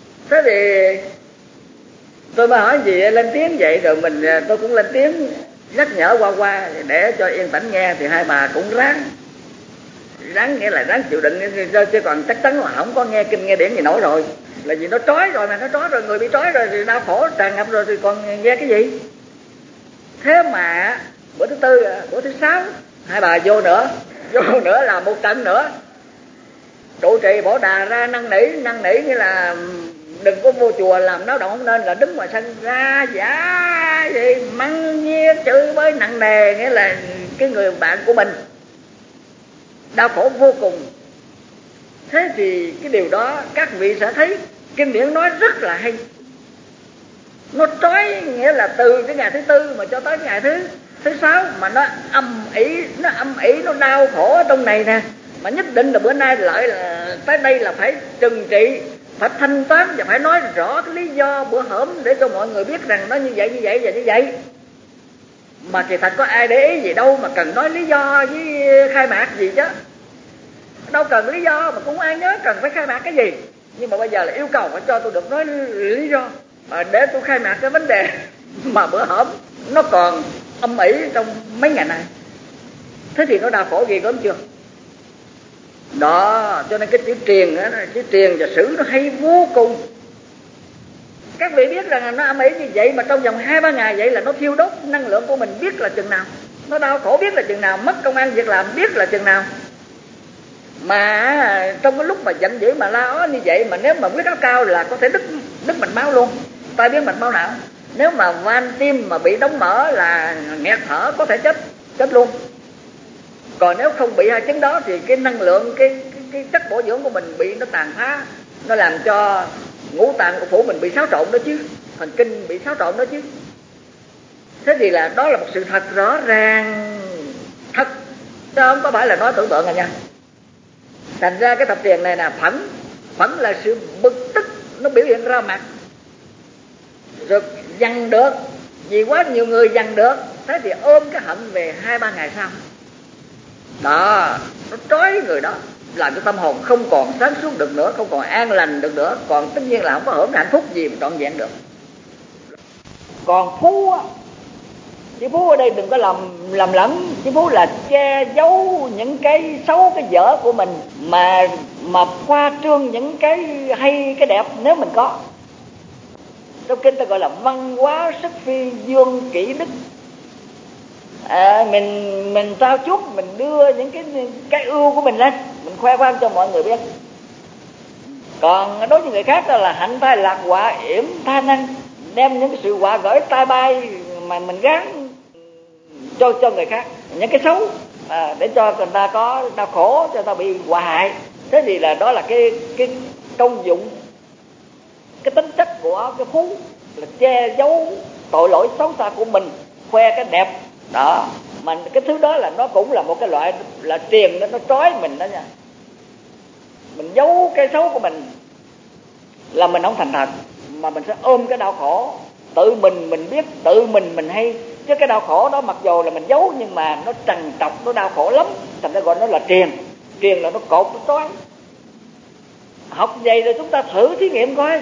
thì tôi mới hỏi gì lên tiếng vậy, rồi tôi cũng lên tiếng nhắc nhở qua để cho yên tĩnh nghe. Thì hai bà cũng ráng nghĩa là ráng chịu đựng, chứ còn chắc chắn là không có nghe kinh nghe điển gì nổi rồi. Là vì nó trói rồi mà, nó trói rồi, người bị trói rồi thì đau khổ tràn ngập rồi thì còn nghe cái gì. Thế mà bữa thứ tư, bữa thứ sáu hai bà vô nữa là một trận nữa. Trụ trì bỏ đà ra năn nỉ như là đừng có vô chùa làm náo động không nên, là đứng ngoài sân ra giả gì mắng nhiếc chửi với nặng nề, nghĩa là cái người bạn của mình đau khổ vô cùng. Thế thì cái điều đó các vị sẽ thấy kinh điển nói rất là hay. Nó trói, nghĩa là từ cái ngày thứ tư mà cho tới cái ngày thứ sáu mà nó âm ỉ, nó đau khổ ở trong này nè. Mà nhất định là bữa nay lại là tới đây là phải trừng trị, phải thanh toán và phải nói rõ cái lý do bữa hổm để cho mọi người biết rằng nó như vậy và như vậy. Mà kỳ thật có ai để ý gì đâu mà cần nói lý do với khai mạc gì chứ. Đâu cần lý do mà cũng ai nhớ cần phải khai mạc cái gì. Nhưng mà bây giờ là yêu cầu phải cho tôi được nói lý do để tôi khai mạc cái vấn đề mà bữa hổm nó còn âm ỉ trong mấy ngày này. Thế thì nó đau khổ gì gớm chưa? Đó, cho nên cái chữ truyền đó, chữ truyền và sử nó hay vô cùng. Các vị biết rằng là nó âm ỉ như vậy mà trong vòng 2-3 ngày vậy là nó thiêu đốt năng lượng của mình biết là chừng nào, nó đau khổ biết là chừng nào, mất công ăn việc làm biết là chừng nào. Mà trong cái lúc mà giận dữ mà la ó như vậy, mà nếu mà huyết áp cao là có thể đứt mạch máu luôn, tai biến mạch máu não. Nếu mà van tim mà bị đóng mở là nghẹt thở, có thể chết luôn. Còn nếu không bị hai chứng đó thì cái năng lượng, cái chất bổ dưỡng của mình bị nó tàn phá, nó làm cho ngũ tạng của phủ mình bị xáo trộn đó chứ, thần kinh bị xáo trộn đó chứ. Thế thì là đó là một sự thật rõ ràng, thật, chứ không có phải là nói tưởng tượng rồi nha. Thành ra cái thập tiền này là phẫn là sự bực tức, nó biểu hiện ra mặt. Rồi dằn được, vì quá nhiều người dằn được, thế thì ôm cái hận về 2-3 ngày sau. Đó, nó trói người đó, làm cho tâm hồn không còn sáng suốt được nữa, không còn an lành được nữa. Còn tất nhiên là không có hưởng hạnh phúc gì mà trọn vẹn được. Còn phú á, chữ phú ở đây đừng có lầm lẫn. Chữ phú là che giấu những cái xấu, cái dở của mình, mà khoa trương những cái hay, cái đẹp nếu mình có. Trong kinh ta gọi là văn hóa sức phi dương kỷ đức. Mình trao chuốt, mình đưa những cái ưu của mình lên, mình khoe khoang cho mọi người biết. Còn đối với người khác đó là hạnh tai lạc họa yểm tha năng, đem những cái sự họa gửi tai bay mà mình gán cho người khác, những cái xấu để cho người ta có đau khổ, cho người ta bị họa hại. Thế thì là đó là cái công dụng, cái tính chất của cái phú là che giấu tội lỗi xấu xa của mình, khoe cái đẹp đó. Mà cái thứ đó là nó cũng là một cái loại là tiền đó, nó trói mình đó nha. Mình giấu cái xấu của mình là mình không thành thật, mà mình sẽ ôm cái đau khổ. Tự mình biết, tự mình hay. Chứ cái đau khổ đó mặc dù là mình giấu nhưng mà nó trằn trọc, nó đau khổ lắm. Thành ra gọi nó là triền. Triền là nó cột, nó trói. Học vậy rồi chúng ta thử thí nghiệm coi,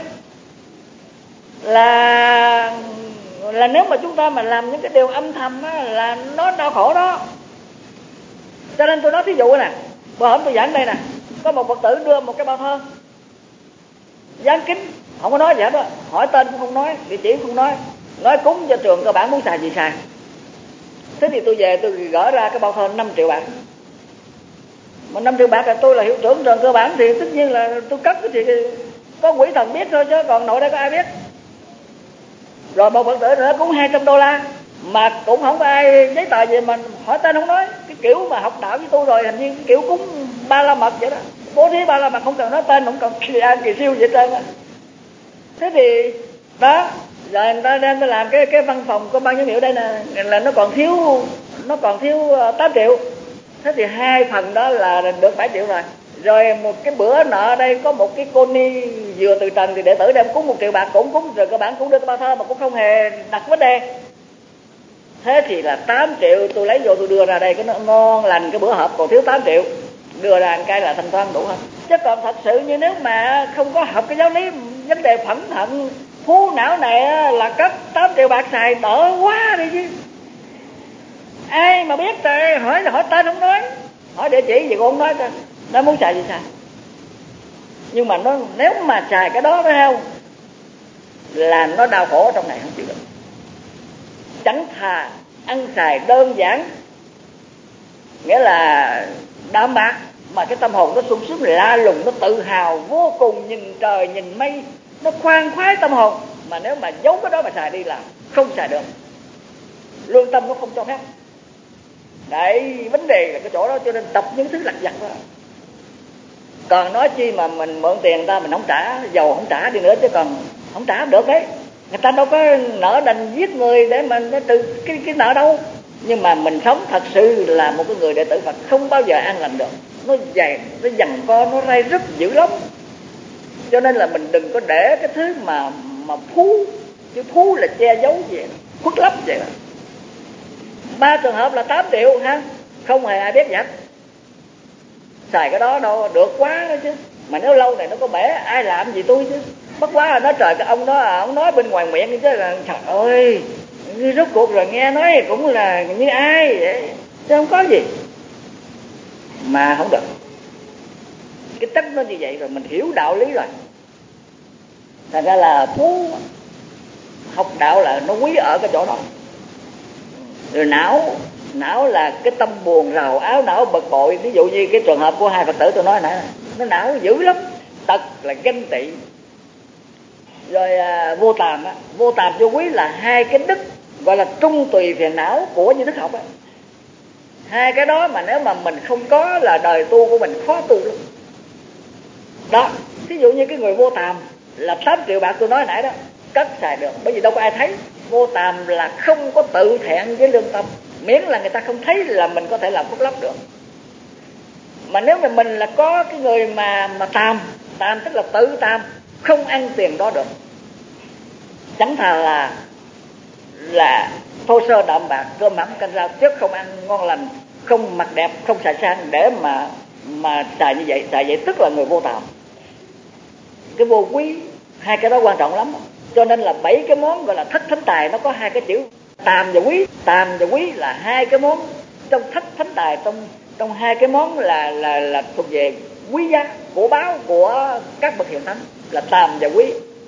là nếu mà chúng ta mà làm những cái điều âm thầm á, là nó đau khổ đó. Cho nên tôi nói thí dụ nè, bữa hôm tôi giảng đây nè, có một Phật tử đưa một cái bao thơ dán kính, không có nói gì hết đó, hỏi tên cũng không nói, địa chỉ cũng không nói cúng cho trường cơ bản muốn xài gì xài. Thế thì tôi về tôi gỡ ra cái bao thơ 5 triệu bạc. Mà 5 triệu bạc là tôi là hiệu trưởng trường cơ bản thì tất nhiên là tôi cất thì có quỷ thần biết thôi, chứ còn nội đây có ai biết. Rồi một Phật tử nữa cũng $200, mà cũng không có ai giấy tờ gì mà hỏi tên không nói. Cái kiểu mà học đạo với tôi rồi hình như cái kiểu cúng Ba La Mật vậy đó, bố thí Ba La Mật không cần nói tên, không cần kỳ an kỳ siêu vậy trơn á. Thế thì đó, giờ người ta đem làm cái văn phòng của ban giám hiệu đây nè, là nó còn thiếu 8 triệu. Thế thì 2 phần đó là được 7 triệu rồi. Rồi một cái bữa nọ đây có một cái cô ni vừa từ trần thì đệ tử đem cúng 1 triệu bạc, cũng cúng rồi cơ bản cũng đưa cái bao thơ mà cũng không hề đặt vấn đề. Thế thì là 8 triệu tôi lấy vô tôi đưa ra đây, cái nó ngon lành, cái bữa họp còn thiếu 8 triệu, đưa ra một cái là thanh toán đủ hết. Chứ còn thật sự như nếu mà không có học cái giáo lý vấn đề phẫn hận phú não này là cất 8 triệu bạc xài đỡ quá đi chứ. Ai mà biết rồi hỏi tên không nói, hỏi địa chỉ gì cũng không nói, nó muốn xài gì xài. Nhưng mà nó nếu mà xài cái đó phải không là nó đau khổ trong này không chịu được. Chẳng thà ăn xài đơn giản, nghĩa là đạm bạc mà cái tâm hồn nó sung sướng lạ lùng, nó tự hào vô cùng, nhìn trời nhìn mây, nó khoan khoái tâm hồn. Mà nếu mà giấu cái đó mà xài đi là không xài được, lương tâm nó không cho phép. Đấy, vấn đề là cái chỗ đó, cho nên tập những thứ lặt vặt đó. Còn nói chi mà mình mượn tiền người ta mình không trả, giàu không trả đi nữa, chứ còn không trả được đấy. Người ta đâu có nợ đành giết người để mình từ cái nợ đâu. Nhưng mà mình sống thật sự là một cái người đệ tử Phật không bao giờ an lành được. Nó dày, nó giằng co, nó ray rứt dữ lắm. Cho nên là mình đừng có để cái thứ mà phú, chứ phú là che giấu vậy, khuất lấp vậy đó. 3 trường hợp là 8 triệu ha, không hề ai biết gì hết. Xài cái đó đâu được quá đó chứ. Mà nếu lâu này nó có bể ai làm gì tôi chứ. Bất quá là nói trời, cái ông đó ông nói bên ngoài miệng chứ là trời ơi, rốt cuộc rồi nghe nói cũng là như ai vậy, chứ không có gì. Mà không được. Cái cách nó như vậy rồi mình hiểu đạo lý rồi. Thành ra là phú học đạo là nó quý ở cái chỗ đó. Rồi não là cái tâm buồn rầu áo não bực bội. Ví dụ như cái trường hợp của hai Phật tử tôi nói nãy, nó não dữ lắm. Tật là ganh tị. Rồi vô tàm á, vô tàm vô quý là hai cái đức gọi là trung tùy phiền não của những đức học á. Hai cái đó mà nếu mà mình không có là đời tu của mình khó tu lắm. Đó, ví dụ như cái người vô tàm là 8 triệu bạc tôi nói nãy đó, cất xài được, bởi vì đâu có ai thấy. Vô tàm là không có tự thẹn với lương tâm, miễn là người ta không thấy là mình có thể làm phước lấp được. Mà nếu mà mình là có cái người mà tàm tức là tự tàm, không ăn tiền đó được. Chẳng thà là thô sơ đạm bạc, cơm mắm canh rau, chứ không ăn ngon lành, không mặc đẹp, không xài sang để mà xài như vậy. Xài vậy tức là người vô tàm. Cái vô quý, hai cái đó quan trọng lắm. Cho nên là 7 cái món gọi là thất thánh tài nó có hai cái chữ tàm và quý. Tàm và quý là hai cái món trong thất thánh tài, trong hai cái món là thuộc về quý giá, của báo của các bậc hiền thánh, là tàm và quý.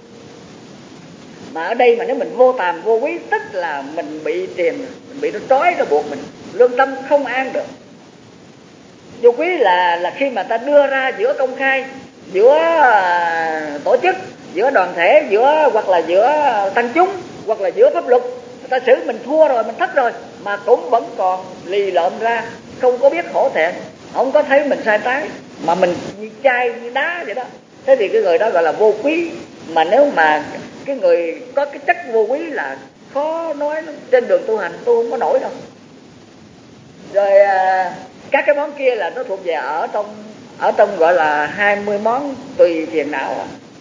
Mà ở đây mà nếu mình vô tàm vô quý tức là mình bị tiền, mình bị nó trói, nó buộc mình, lương tâm không an được. Vô quý là khi mà ta đưa ra giữa công khai, giữa tổ chức, giữa đoàn thể, hoặc là giữa tăng chúng, hoặc là giữa pháp luật, người ta xử mình thua rồi, mình thất rồi, mà cũng vẫn còn lì lợm ra, không có biết hổ thẹn, không có thấy mình sai trái, mà mình như chai như đá vậy đó. Thế thì cái người đó gọi là vô quý. Mà nếu mà cái người có cái chất vô quý là khó nói lắm. Trên đường tu hành tu không có nổi đâu. Rồi các cái món kia là nó thuộc về ở trong gọi là 20 món tùy phiền não,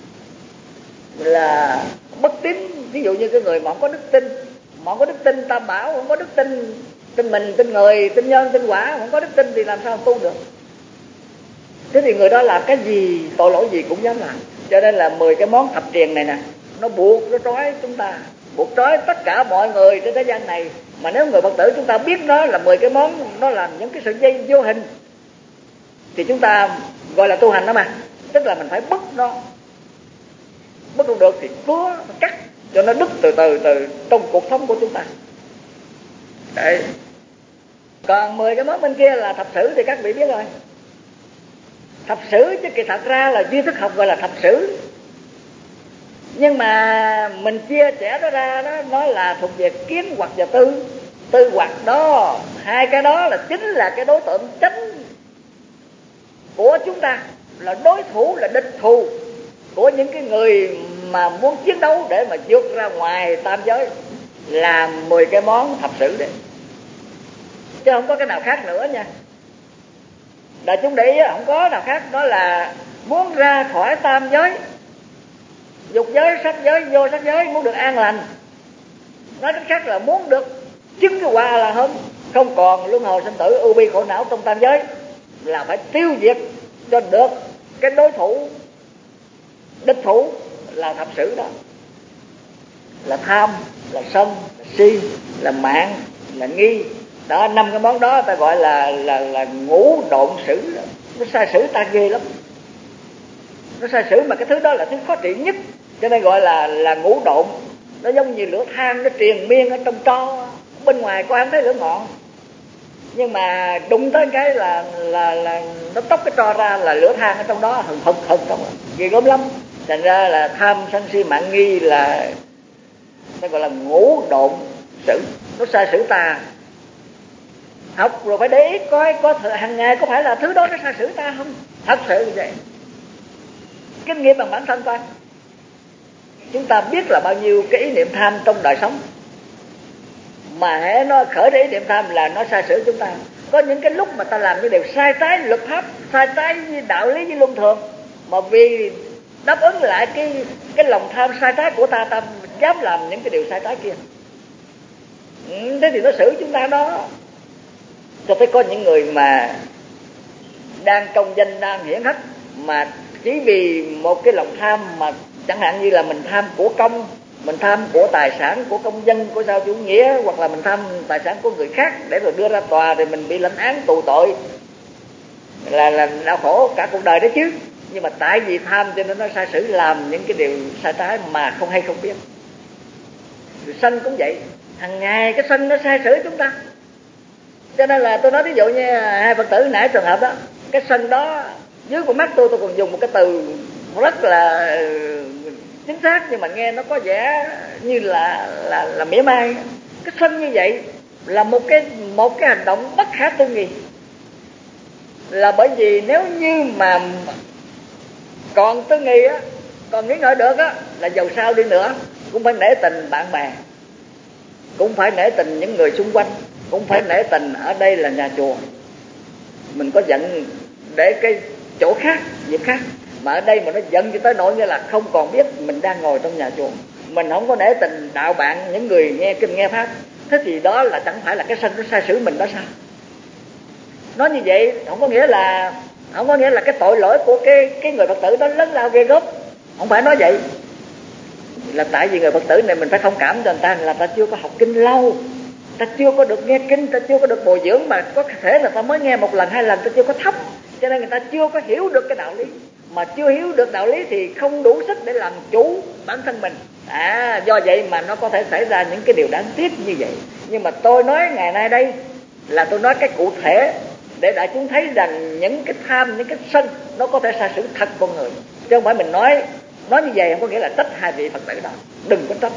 là bất tín. Ví dụ như cái người mà không có đức tin, mà không có đức tin tam bảo, không có đức tin mình, tin người, tin nhân, tin quả, không có đức tin thì làm sao tu được. Thế thì người đó làm cái gì, tội lỗi gì cũng dám làm. Cho nên là 10 cái món thập triền này nè, nó buộc, nó trói chúng ta, buộc trói tất cả mọi người trên thế gian này. Mà nếu người Phật tử chúng ta biết nó là 10 cái món, nó làm những cái sợi dây vô hình, thì chúng ta gọi là tu hành đó mà. Tức là mình phải bứt nó, bứt không được thì cứa, cắt cho nó đứt từ trong cuộc sống của chúng ta. Đấy. Còn 10 cái món bên kia là thập sử thì các vị biết rồi. Thập sử chứ kỳ thật ra là duy thức học gọi là thập sử. Nhưng mà mình chia sẻ nó ra đó, nó là thuộc về kiến hoặc và tư hoặc đó. Hai cái đó là chính là cái đối tượng chánh của chúng ta, là đối thủ, là địch thù của những cái người mà muốn chiến đấu để mà vượt ra ngoài tam giới, làm 10 cái món thập sử đấy, chứ không có cái nào khác nữa nha. Đại chúng để ý, không có nào khác. Đó là muốn ra khỏi tam giới, dục giới, sắc giới, vô sắc giới, muốn được an lành. Nói cách khác là muốn được chứng cái quả là hơn, không còn luân hồi sinh tử ưu bi khổ não trong tam giới, là phải tiêu diệt cho được cái đối thủ, địch thủ là thập sự đó, là tham, là sân, là si, là mạng, là nghi. Đó, 5 cái món đó ta gọi là ngũ độn sử. Nó sai sử ta ghê lắm, nó sai sử mà cái thứ đó là thứ khó trị nhất, cho nên gọi là ngũ độn. Nó giống như lửa than, nó triền miên ở trong tro, bên ngoài có ăn thấy lửa ngọn, nhưng mà đụng tới cái là nó tốc cái tro ra là lửa than ở trong đó hừng hực trong đó, ghê gớm lắm. Thành ra là tham sân si mạng nghi là nó gọi là ngũ độn sử, nó sai sử ta. Học rồi phải để ý coi có hàng ngày có phải là thứ đó nó sai sử ta không. Thật sự như vậy, kinh nghiệm bằng bản thân ta. Chúng ta biết là bao nhiêu cái ý niệm tham trong đời sống, mà hễ nó khởi ra ý niệm tham là nó sai sử chúng ta. Có những cái lúc mà ta làm những điều sai trái luật pháp, sai trái với đạo lý với luân thường, mà vì đáp ứng lại cái lòng tham sai trái của ta, ta dám làm những cái điều sai trái kia. Thế thì nó xử chúng ta đó. Cho thấy có những người mà đang công danh đang hiển hách, mà chỉ vì một cái lòng tham, mà chẳng hạn như là mình tham của công, mình tham của tài sản của công dân, của sao chủ nghĩa, hoặc là mình tham tài sản của người khác để rồi đưa ra tòa rồi mình bị lãnh án tù tội, là đau khổ cả cuộc đời đó chứ. Nhưng mà tại vì tham cho nên nó sai sử làm những cái điều sai trái mà không hay không biết. Rồi sân cũng vậy, hàng ngày cái sân nó sai sử chúng ta. Cho nên là tôi nói ví dụ như hai Phật tử nãy trường hợp đó, cái sân đó dưới con mắt tôi còn dùng một cái từ rất là chính xác, nhưng mà nghe nó có vẻ như là mỉa mai. Cái sân như vậy là một cái hành động bất khả tư nghị. Là bởi vì nếu như mà còn tư nghị á, còn nghĩ ngợi được á, là dầu sao đi nữa cũng phải nể tình bạn bè, cũng phải nể tình những người xung quanh, cũng phải nể tình ở đây là nhà chùa. Mình có giận để cái chỗ khác, việc khác, mà ở đây mà nó giận cho tới nỗi như là không còn biết mình đang ngồi trong nhà chùa. Mình không có nể tình đạo bạn, những người nghe kinh nghe pháp. Thế thì đó là chẳng phải là cái sân nó sai sử mình đó sao? Nói như vậy không có nghĩa là cái tội lỗi của cái người Phật tử đó lớn lao ghê gớm, không phải nói vậy. Là tại vì người Phật tử này mình phải thông cảm cho người ta là ta chưa có học kinh lâu, ta chưa có được nghe kinh, ta chưa có được bồi dưỡng, mà có thể là ta mới nghe một lần hai lần, ta chưa có thấm, cho nên người ta chưa có hiểu được cái đạo lý. Mà chưa hiểu được đạo lý thì không đủ sức để làm chủ bản thân mình. Do vậy mà nó có thể xảy ra những cái điều đáng tiếc như vậy. Nhưng mà tôi nói ngày nay đây là tôi nói cái cụ thể để đại chúng thấy rằng những cái tham, những cái sân nó có thể sai sử thật con người, chứ không phải mình nói như vậy không có nghĩa là trách hai vị Phật tử đó. Đừng có trách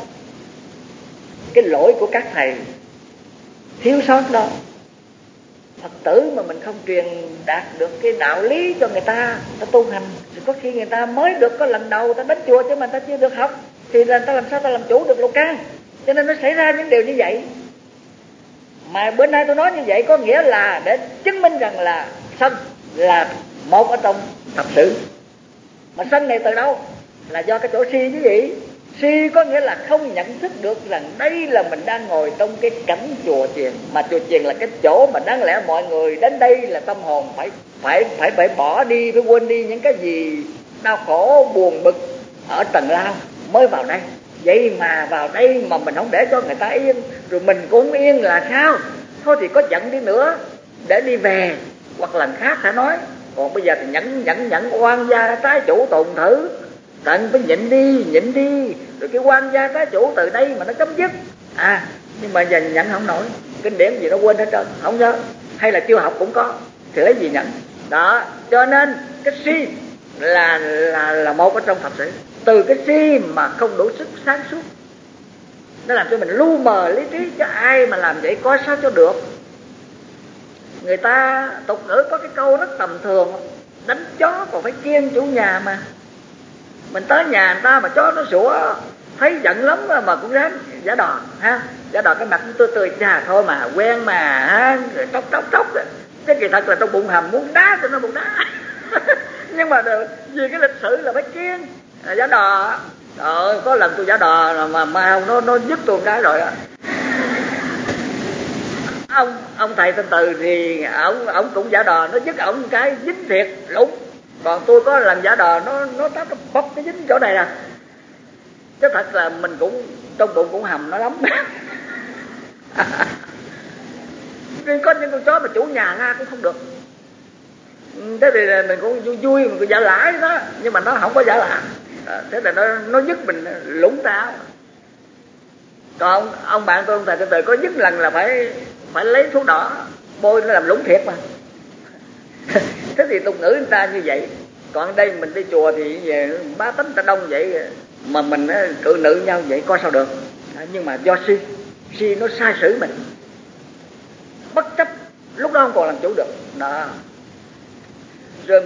cái lỗi của các thầy thiếu sót đó. Phật tử mà mình không truyền đạt được cái đạo lý cho người ta tu hành, thì có khi người ta mới được có lần đầu ta đến chùa chứ mà ta chưa được học, thì là ta làm sao ta làm chủ được lục căn. Cho nên nó xảy ra những điều như vậy. Mà bữa nay tôi nói như vậy có nghĩa là để chứng minh rằng là sân là một ở trong thập sự. Mà sân này từ đâu? Là do cái chỗ si chứ gì? Si có nghĩa là không nhận thức được rằng đây là mình đang ngồi trong cái cảnh chùa chiền, mà chùa chiền là cái chỗ mà đáng lẽ mọi người đến đây là tâm hồn phải bỏ đi, phải quên đi những cái gì đau khổ buồn bực ở trần lao mới vào đây. Vậy mà vào đây mà mình không để cho người ta yên, rồi mình cũng yên là sao? Thôi thì có giận đi nữa để đi về, hoặc lần khác hãy nói. Còn bây giờ thì nhẫn oan gia trái chủ tồn thử, tận phải nhịn đi, rồi cái oan gia trái chủ từ đây mà nó chấm dứt. Nhưng mà giờ nhẫn không nổi, kinh điển gì nó quên hết trơn, không nhớ, hay là chưa học cũng có, thì lấy gì nhẫn? Đó, cho nên cái si là một ở trong thập sự. Từ cái si mà không đủ sức sáng suốt, nó làm cho mình lu mờ lý trí. Cho ai mà làm vậy coi sao cho được. Người ta tục ngữ có cái câu rất tầm thường: đánh chó còn phải kiêng chủ nhà mà. Mình tới nhà người ta mà chó nó sủa, thấy giận lắm mà cũng ráng giả đò ha, giả đò cái mặt tươi chà thôi mà quen mà ha, tróc cái kỳ thật là trong bụng hầm muốn đá cho nó bụng đá. Nhưng mà vì cái lịch sử là phải kiêng giả đò. Có lần tôi giả đò mà nó dứt tôi một cái rồi á. Ông thầy tên Từ thì ông cũng giả đò, nó dứt ổng cái dính thiệt lũng. Còn tôi có lần giả đò nó bóc cái dính chỗ này nè, Chứ thật là mình cũng trong bụng cũng hầm nó lắm. Nên có những con chó mà chủ nhà ra cũng không được. Thế thì mình cũng vui, mình cũng giả lãi đó, nhưng mà nó không có giả lạ. Thế là nó giúp mình lũng táo. Còn ông bạn tôi, ông thầy từ có dứt lần là phải lấy thuốc đỏ bôi nó làm lũng thiệt mà. Thế thì tục ngữ người ta như vậy. Còn đây mình đi chùa thì về bá tánh ta đông vậy mà mình cự nữ nhau vậy coi sao được. Nhưng mà do si nó sai sử mình, bất chấp lúc đó không còn làm chủ được đó. Rồi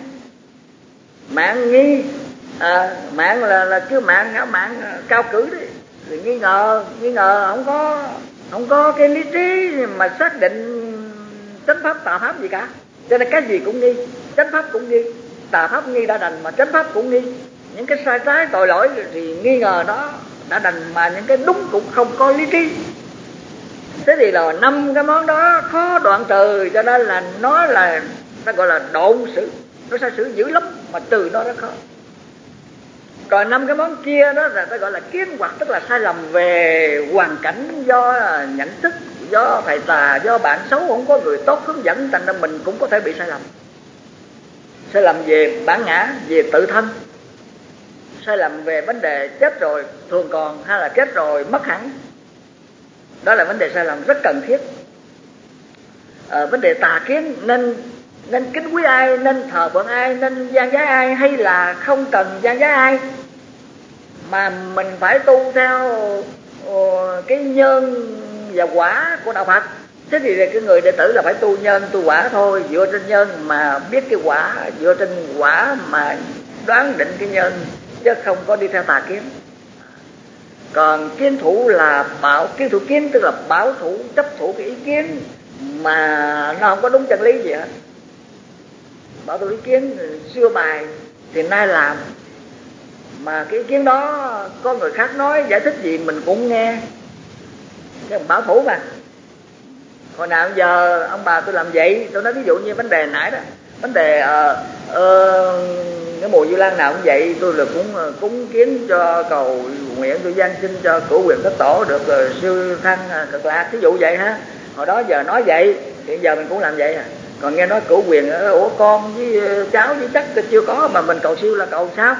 mạng nghi, mạng là cứ mạng cao cử đấy. Rồi nghi ngờ không có cái lý trí mà xác định chánh pháp tà pháp gì cả, cho nên cái gì cũng nghi. Chánh pháp cũng nghi, tà pháp nghi đã đành, mà chánh pháp cũng nghi. Những cái sai trái tội lỗi thì nghi ngờ đó đã đành, mà những cái đúng cũng không có lý trí. Thế thì là 5 cái món đó khó đoạn trừ, cho nên là nó gọi là độn sự, nó sai sử dữ lắm mà trừ nó rất khó. Còn 5 cái món kia đó là ta gọi là kiến hoặc, tức là sai lầm về hoàn cảnh, do nhận thức, do thầy tà, do bạn xấu, không có người tốt hướng dẫn, thành ra mình cũng có thể bị sai lầm. Sai lầm về bản ngã, về tự thân, sai lầm về vấn đề chết rồi thường còn hay là chết rồi mất hẳn. Đó là vấn đề sai lầm rất cần thiết. Vấn đề tà kiến, nên kính quý ai, nên thờ phượng ai, nên gian giá ai, hay là không cần gian giá ai, mà mình phải tu theo cái nhân và quả của đạo Phật. Thế thì cái người đệ tử là phải tu nhân tu quả thôi, dựa trên nhân mà biết cái quả, dựa trên quả mà đoán định cái nhân, chứ không có đi theo tà kiến. Còn kiến thủ là kiến thủ kiến, tức là bảo thủ, chấp thủ cái ý kiến mà nó không có đúng chân lý gì hết. Bảo thủ ý kiến xưa bài thì nay làm, mà cái ý kiến đó có người khác nói giải thích gì mình cũng nghe, cái bảo thủ mà. Hồi nào giờ ông bà tôi làm vậy, tôi nói ví dụ như vấn đề nãy đó, vấn đề cái mùa Vu Lan nào cũng vậy, tôi là cũng cúng kiến cho cầu nguyện, tôi gian xin cho cửu quyền thất tổ được siêu thăng cực lạc, ví dụ vậy ha. Hồi đó giờ nói vậy, hiện giờ mình cũng làm vậy à. Còn nghe nói cửu quyền, ủa con với cháu với chắc chưa có, mà mình cầu siêu là cầu sao?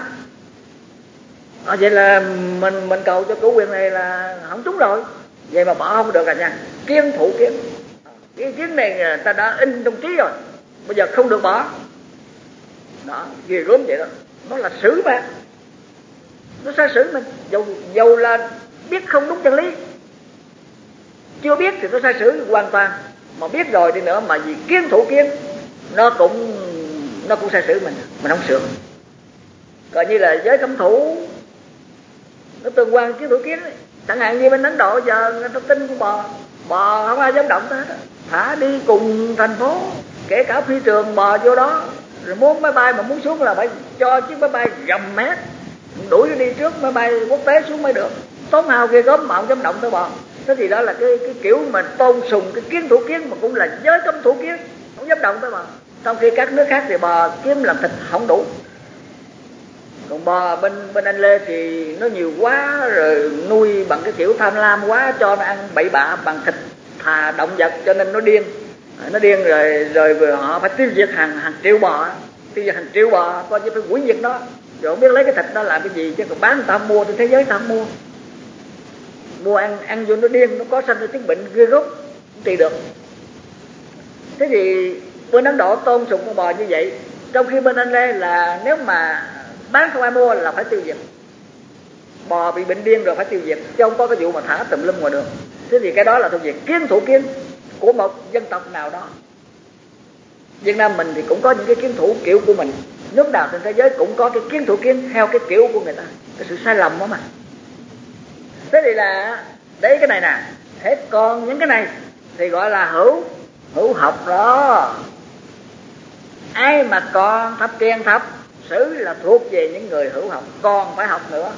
Vậy là mình cầu cho cửu quyền này là không trúng rồi, vậy mà bỏ không được à nha. Kiến thủ kiến, cái kiến này ta đã in trong trí rồi, bây giờ không được bỏ. Đó, ghê gớm vậy đó. Nó là xử mà, nó sai sử mình. Dầu là biết không đúng chân lý, chưa biết thì nó sai sử hoàn toàn, mà biết rồi đi nữa mà vì kiến thủ kiến, nó cũng sai sử mình không sửa. Coi như là giới cấm thủ nó tương quan kiến thủ kiến ấy. Chẳng hạn như bên Ấn Độ giờ người ta tin con bò không ai dám động tới hết, thả đi cùng thành phố, kể cả phi trường bò vô đó. Rồi muốn máy bay mà muốn xuống là phải cho chiếc máy bay gầm mét, đuổi đi trước máy bay quốc tế xuống mới được. Tốn hao ghê gớm mà không dám động tới bò. Thế thì đó là cái kiểu mà tôn sùng cái kiến thủ kiến, mà cũng là giới cấm thủ kiến, không dám động tới bò. Trong khi các nước khác thì bò kiếm làm thịt không đủ, còn bò bên Anh Lê thì nó nhiều quá, rồi nuôi bằng cái kiểu tham lam quá, cho nó ăn bậy bạ bằng thịt thà động vật, cho nên nó điên rồi họ phải tiêu diệt hàng triệu bò, coi như phải hủy diệt nó, rồi không biết lấy cái thịt đó làm cái gì, chứ còn bán người ta mua, trên thế giới ta không mua ăn vô nó điên, nó có sanh ra chứng bệnh ghê gớm, không trị được. Thế thì bên Ấn Độ tôn sùng con bò như vậy, trong khi bên Anh Lê là nếu mà bán không ai mua là phải tiêu diệt. Bò bị bệnh điên rồi phải tiêu diệt, chứ không có cái vụ mà thả tùm lum ngoài đường. Thế thì cái đó là thuộc về kiến thủ kiến của một dân tộc nào đó. Việt Nam mình thì cũng có những cái kiến thủ kiểu của mình, nước nào trên thế giới cũng có cái kiến thủ kiến theo cái kiểu của người ta, cái sự sai lầm đó mà. Thế thì là đấy, cái này nè, hết còn những cái này thì gọi là hữu học đó. Ai mà còn thập tiền thập sử là thuộc về những người hữu học, còn phải học nữa.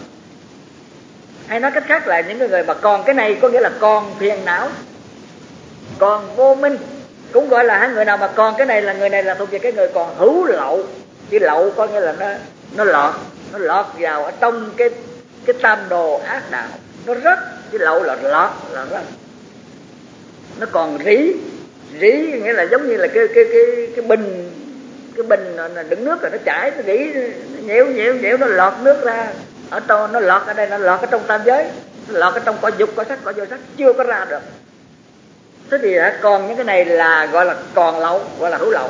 Hay nói cách khác là những người mà còn cái này có nghĩa là còn phiền não, còn vô minh, cũng gọi là người nào mà còn cái này là người này là thuộc về cái người còn hữu lậu. Chứ lậu có nghĩa là nó lọt vào ở trong cái tam đồ ác đạo nó rất, cái lậu là lọt là rất. Nó còn rỉ nghĩa là giống như là cái bình đựng nước rồi nó chảy, nó rỉ, nó nhiễu nó lọt nước ra ở trong, nó lọt ở đây, nó lọt ở trong tam giới, nó lọt ở trong cõi dục, cõi sắc, cõi vô sắc, chưa có ra được. Thế thì còn những cái này là gọi là còn lậu, gọi là hữu lậu.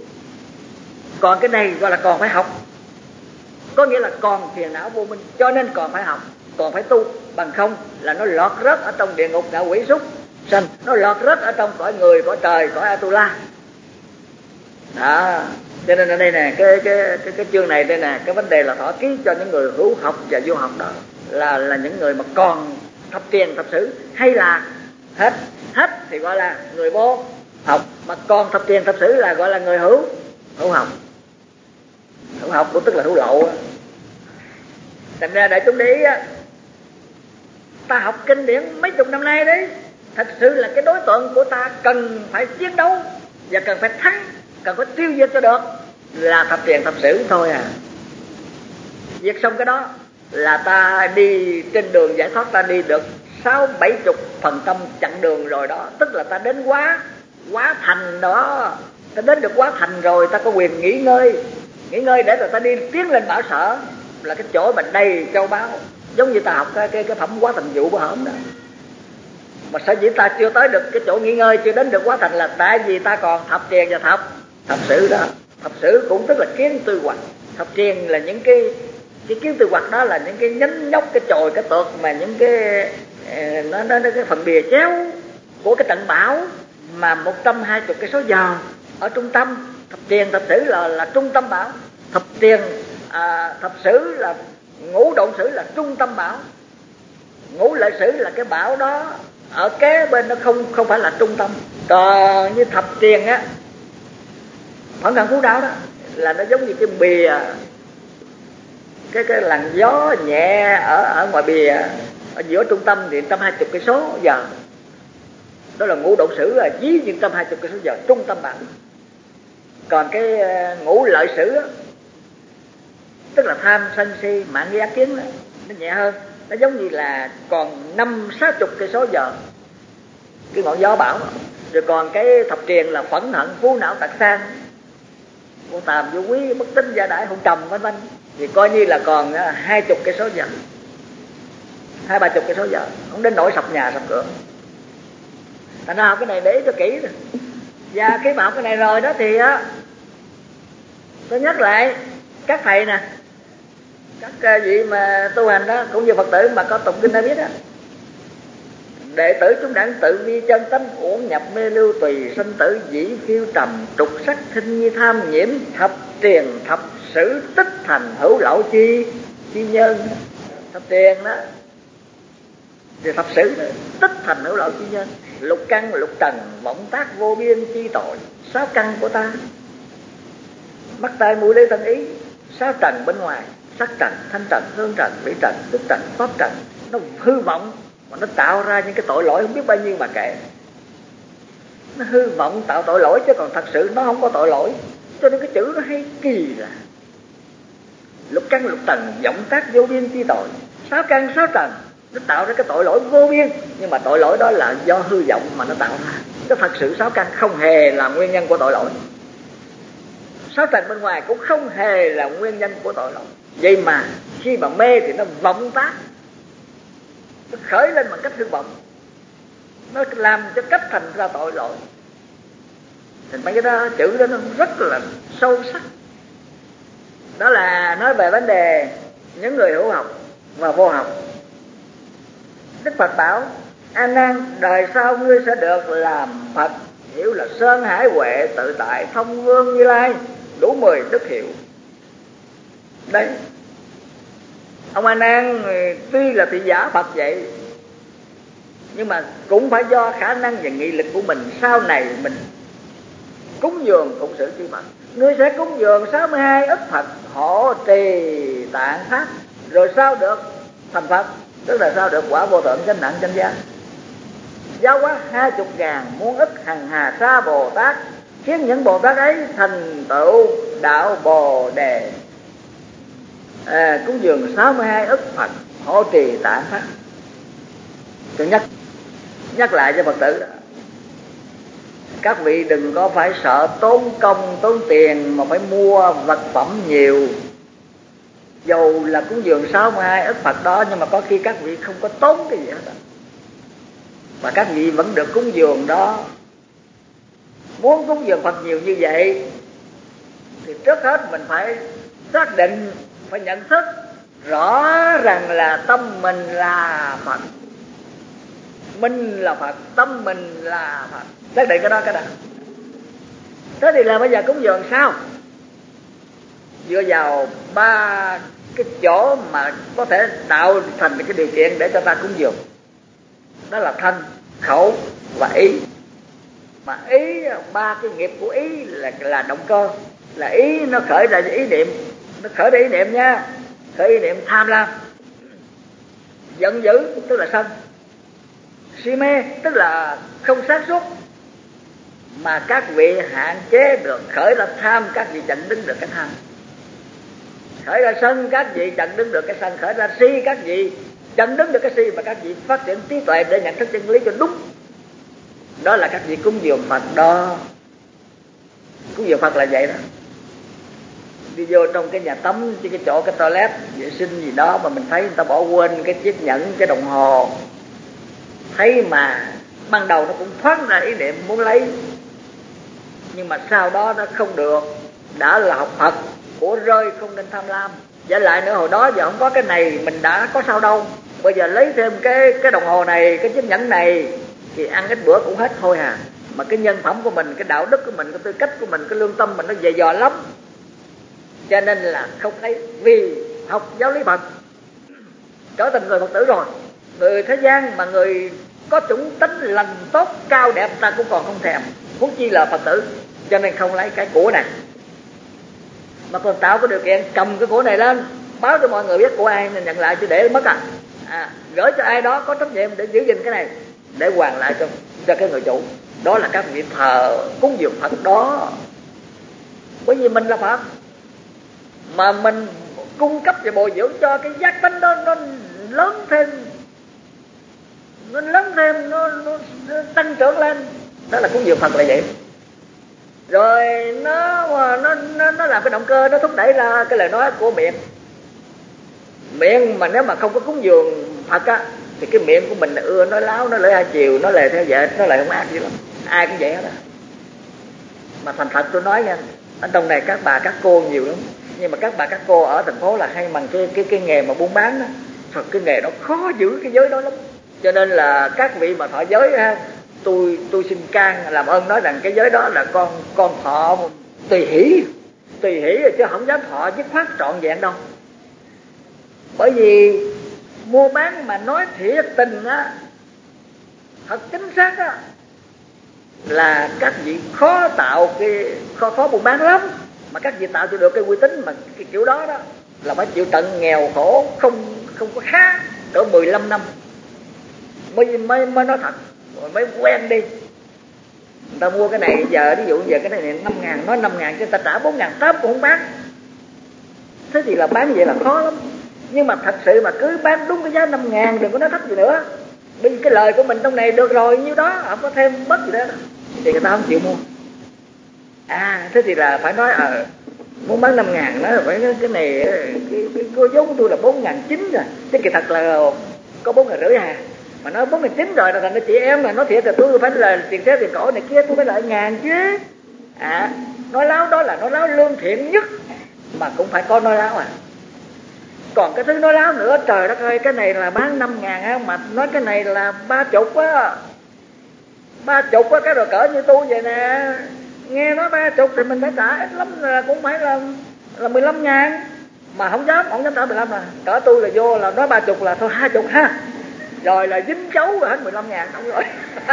Còn cái này gọi là còn phải học, có nghĩa là còn phiền não vô minh, cho nên còn phải học, còn phải tu, bằng không là nó lọt rớt ở trong địa ngục, ngạ quỷ súc sanh, nó lọt rớt ở trong cõi người, cõi trời, cõi Atula. Đó, cho nên ở đây nè, cái chương này đây nè, cái vấn đề là thọ ký cho những người hữu học và vô học, đó là những người mà còn thập tiền thập sử, hay là hết thì gọi là người vô học, mà còn thập tiền thập sử là gọi là người hữu học. Hữu học cũng tức là hữu lậu. Thành ra đại chúng để ý, ta học kinh điển mấy chục năm nay đấy, thật sự là cái đối tượng của ta cần phải chiến đấu và cần phải thắng, cần phải tiêu diệt cho được là thập tiền thập sử thôi à. Diệt xong cái đó là ta đi trên đường giải thoát, ta đi được 60-70% chặng đường rồi đó. Tức là ta đến quá thành đó, ta đến được quá thành rồi, ta có quyền nghỉ ngơi để rồi ta đi tiến lên bảo sở, là cái chỗ mà đầy châu báu. Giống như ta học cái phẩm quá thành vụ của hổm đó. Mà sở dĩ ta chưa tới được cái chỗ nghỉ ngơi, chưa đến được quá thành là tại vì ta còn thập tiền và thập sử đó. Thập sử cũng tức là kiến tư hoạch, thập tiền là những cái kiến tư hoạch, đó là những cái nhánh nhóc, cái chồi, cái tược, mà những cái nó cái phần bìa chéo của cái trận bão mà 120 cái số giờ ở trung tâm. Thập tiền thập sử là trung tâm bão. Thập sử là ngũ độn sử là trung tâm bão. Ngũ lợi sử là cái bão đó ở kế bên, nó không phải là trung tâm. Còn như thập tiền á, Phẫn Hận Phú Đáo đó là nó giống như cái bìa, cái làn gió nhẹ ở ngoài bìa, ở giữa trung tâm thì 120 cái số giờ. Đó là ngũ độn sử, là dí những 120 cái số giờ trung tâm bão. Còn cái ngũ lợi sử tức là tham sân si mạng nghi ác kiến đó, nó nhẹ hơn, nó giống như là còn 50-60 cái số giờ cái ngọn gió bão đó. Rồi còn cái thập tiền là phẫn hận phú não tật sang, vô tàm vô quý bất tín gia đại hôn trầm vân vân, thì coi như là còn 20 cái số giờ, 20-30 cái số giờ, không đến nỗi sập nhà sập cửa. Thành ra học cái này để cho kỹ rồi. Và khi mà học cái này rồi đó thì tôi nhắc lại các thầy nè, các vị mà tu hành đó, cũng như Phật tử mà có tụng kinh đã biết đó, đệ tử chúng đẳng tự vi chân tánh uổng nhập mê lưu tùy sanh tử dĩ phiêu trầm trục sắc thinh nhi tham nhiễm thập tiền thập sử tích thành hữu lậu chi nhân. Thập tiền đó thì thập sử đó, tích thành hữu lậu chi nhân. Lục căn lục trần vọng tác vô biên chi tội. Sáu căn của ta, mắt tai mũi lưỡi thân ý, sáu trần bên ngoài, sắc trần, thanh trần, hương trần, vị trần, thức trần, pháp trần, nó hư vọng mà nó tạo ra những cái tội lỗi không biết bao nhiêu mà kể. Nó hư vọng tạo tội lỗi, chứ còn thật sự nó không có tội lỗi. Cho nên cái chữ nó hay kỳ là lục căn lục trần vọng tác vô biên chi tội. Sáu căn sáu trần nó tạo ra cái tội lỗi vô biên, nhưng mà tội lỗi đó là do hư vọng mà nó tạo ra. Chứ thật sự sáu căn không hề là nguyên nhân của tội lỗi. Sáu trần bên ngoài cũng không hề là nguyên nhân của tội lỗi. Vậy mà khi mà mê thì nó vọng tác, nó khởi lên bằng cách hư vọng, nó làm cho cách thành ra tội lỗi. Thì mấy cái đó, chữ đó nó rất là sâu sắc. Đó là nói về vấn đề những người hữu học và vô học. Đức Phật bảo: A Nan, đời sau ngươi sẽ được làm Phật, hiểu là sơn hải huệ tự tại thông vương Như Lai, đủ 10 đức hiệu. Đấy, ông A Nan tuy là thị giả Phật vậy, nhưng mà cũng phải do khả năng và nghị lực của mình. Sau này mình cúng dường phụng sự chư Phật, ngươi sẽ cúng dường 62 ức Phật hộ trì tạng pháp, rồi sao được thành Phật, tức là sao được quả vô thượng chánh đẳng chánh giác. Giáo hóa 20.000 muôn ức hằng hà sa Bồ Tát, khiến những Bồ Tát ấy thành tựu đạo Bồ Đề. Cúng dường 62 ức Phật hộ trì tạng pháp. Tôi nhắc lại cho Phật tử đó. Các vị đừng có phải sợ tốn công tốn tiền mà phải mua vật phẩm nhiều. Dầu là cúng dường 62 ức Phật đó, nhưng mà có khi các vị không có tốn cái gì hết đó, và các vị vẫn được cúng dường đó. Muốn cúng dường Phật nhiều như vậy thì trước hết mình phải xác định, phải nhận thức rõ rằng là tâm mình là Phật, mình là Phật, tâm mình là Phật. Xác định cái đó cái đã. Thế thì là bây giờ cúng dường sao? Dựa vào 3 cái chỗ mà có thể tạo thành cái điều kiện để cho ta cúng dường. Đó là thân, khẩu và ý. Mà ý, 3 cái nghiệp của ý là động cơ, là ý nó khởi ra ý niệm, nó khởi ra ý niệm nha, khởi ý niệm tham lam, giận dữ tức là sân, si mê tức là không sáng suốt. Mà các vị hạn chế được khởi ra tham, các vị chặn đứng được cái tham. Khởi ra sân, các vị chặn đứng được cái sân. Khởi ra si, các vị chặn đứng được cái si, và các vị phát triển trí tuệ để nhận thức chân lý cho đúng. Đó là các vị cúng dường Phật đó. Cúng dường Phật là vậy đó. Đi vô trong cái nhà tắm, cái chỗ cái toilet vệ sinh gì đó mà mình thấy người ta bỏ quên cái chiếc nhẫn, cái đồng hồ, thấy mà ban đầu nó cũng thoáng ra ý niệm muốn lấy, nhưng mà sau đó nó không được. Đã là học Phật, của rơi không nên tham lam. Giả lại nữa, hồi đó giờ không có cái này mình đã có sao đâu, bây giờ lấy thêm cái đồng hồ này, cái chiếc nhẫn này thì ăn ít bữa cũng hết thôi à. Mà cái nhân phẩm của mình, cái đạo đức của mình, cái tư cách của mình, cái lương tâm mình nó dày dò lắm, cho nên là không lấy. Vì học giáo lý Phật, trở thành người Phật tử rồi, người thế gian mà người có chủng tính lành tốt cao đẹp ta cũng còn không thèm, huống chi là Phật tử. Cho nên không lấy cái của này, mà còn tạo cái điều kiện cầm cái của này lên, báo cho mọi người biết của ai nên nhận lại, chứ để mất gửi cho ai đó có trách nhiệm để giữ gìn cái này, để hoàn lại cho cái người chủ. Đó là các vị thờ cúng dường Phật đó. Bởi vì mình là Phật, mà mình cung cấp và bồi dưỡng cho cái giác tánh đó nó lớn thêm, nó tăng trưởng lên. Đó là cúng dường Phật là vậy. Rồi nó làm cái động cơ, nó thúc đẩy ra cái lời nói của miệng. Miệng mà nếu mà không có cúng dường Phật á, thì cái miệng của mình là ưa nói láo, nói lưỡi hai chiều, nói lề theo vợ, nó lại không ác gì lắm. Ai cũng vậy hết á. Mà thành thật tôi nói nha, ở trong này các bà các cô nhiều lắm, nhưng mà các bà các cô ở thành phố là hay bằng cái nghề mà buôn bán đó. Thật cái nghề đó khó giữ cái giới đó lắm. Cho nên là các vị mà thọ giới ha, tôi xin can làm ơn nói rằng cái giới đó là con thọ tùy hỷ rồi, chứ không dám thọ dứt khoát trọn vẹn đâu. Bởi vì mua bán mà nói thiệt tình á, thật chính xác á, là các vị khó tạo cái khó buôn bán lắm. Mà các vị tạo cho được cái uy tín mà cái kiểu đó đó là phải chịu trận nghèo khổ, không có khá cỡ 15 năm mới nói thật, rồi mới quen đi. Người ta mua cái này giờ, ví dụ giờ cái này 5.000, nói 5.000 cho ta trả 4.800 cũng không bán. Thế thì là bán như vậy là khó lắm. Nhưng mà thật sự mà cứ bán đúng cái giá 5.000, đừng có nói thấp gì nữa. Bởi vì cái lời của mình trong này được rồi nhiêu đó, không có thêm bất gì đó, thì người ta không chịu mua. Thế thì là phải nói muốn bán 5.000, nói là phải cái này cái cô vốn của tôi là 4.900 rồi, chứ kỳ thật là có 4.500 à. Mà nói 4.900 rồi là thành ra chị em mà nói thiệt là tôi phải là tiền thế tiền cổ này kia, tôi phải lợi 1.000 chứ. Nói láo đó là nói láo lương thiện nhất, mà cũng phải có nói láo à. Còn cái thứ nói láo nữa, trời đất ơi, cái này là bán 5.000 á, mà nói cái này là 30 á. 30 á, cái đồ cỡ như tôi vậy nè. Nghe nói 30 thì mình phải trả ít lắm là cũng phải là 15.000. Mà không dám trả 15 à. Cỡ tôi là vô là nói 30 là thôi 20 ha. Rồi là dính chấu rồi hết 15.000 không rồi.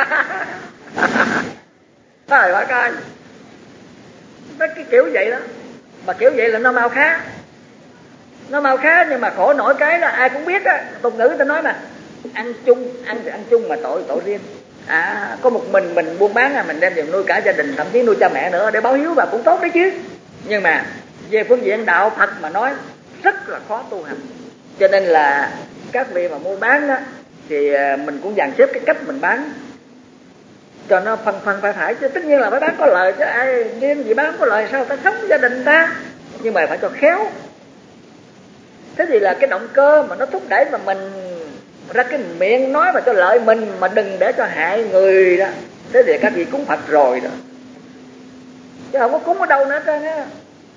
Trời ơi coi. Cái kiểu vậy đó. Mà kiểu vậy là nó mau khá. Nó mau khá, nhưng mà khổ nổi cái là ai cũng biết á. Tục ngữ ta nói mà ăn chung mà tội riêng. Có một mình buôn bán mình đem về nuôi cả gia đình, thậm chí nuôi cha mẹ nữa để báo hiếu và cũng tốt đấy chứ. Nhưng mà về phương diện đạo Phật mà nói rất là khó tu hành. Cho nên là các vị mà mua bán đó thì mình cũng dàn xếp cái cách mình bán cho nó phân phải, chứ tất nhiên là phải bán có lời, chứ ai điên gì bán có lời sao ta sống gia đình ta, nhưng mà phải cho khéo. Thế thì là cái động cơ mà nó thúc đẩy mà mình ra cái miệng nói mà cho lợi mình, mà đừng để cho hại người đó. Thế thì các vị cúng Phật rồi đó, chứ không có cúng ở đâu nữa hết trơn á.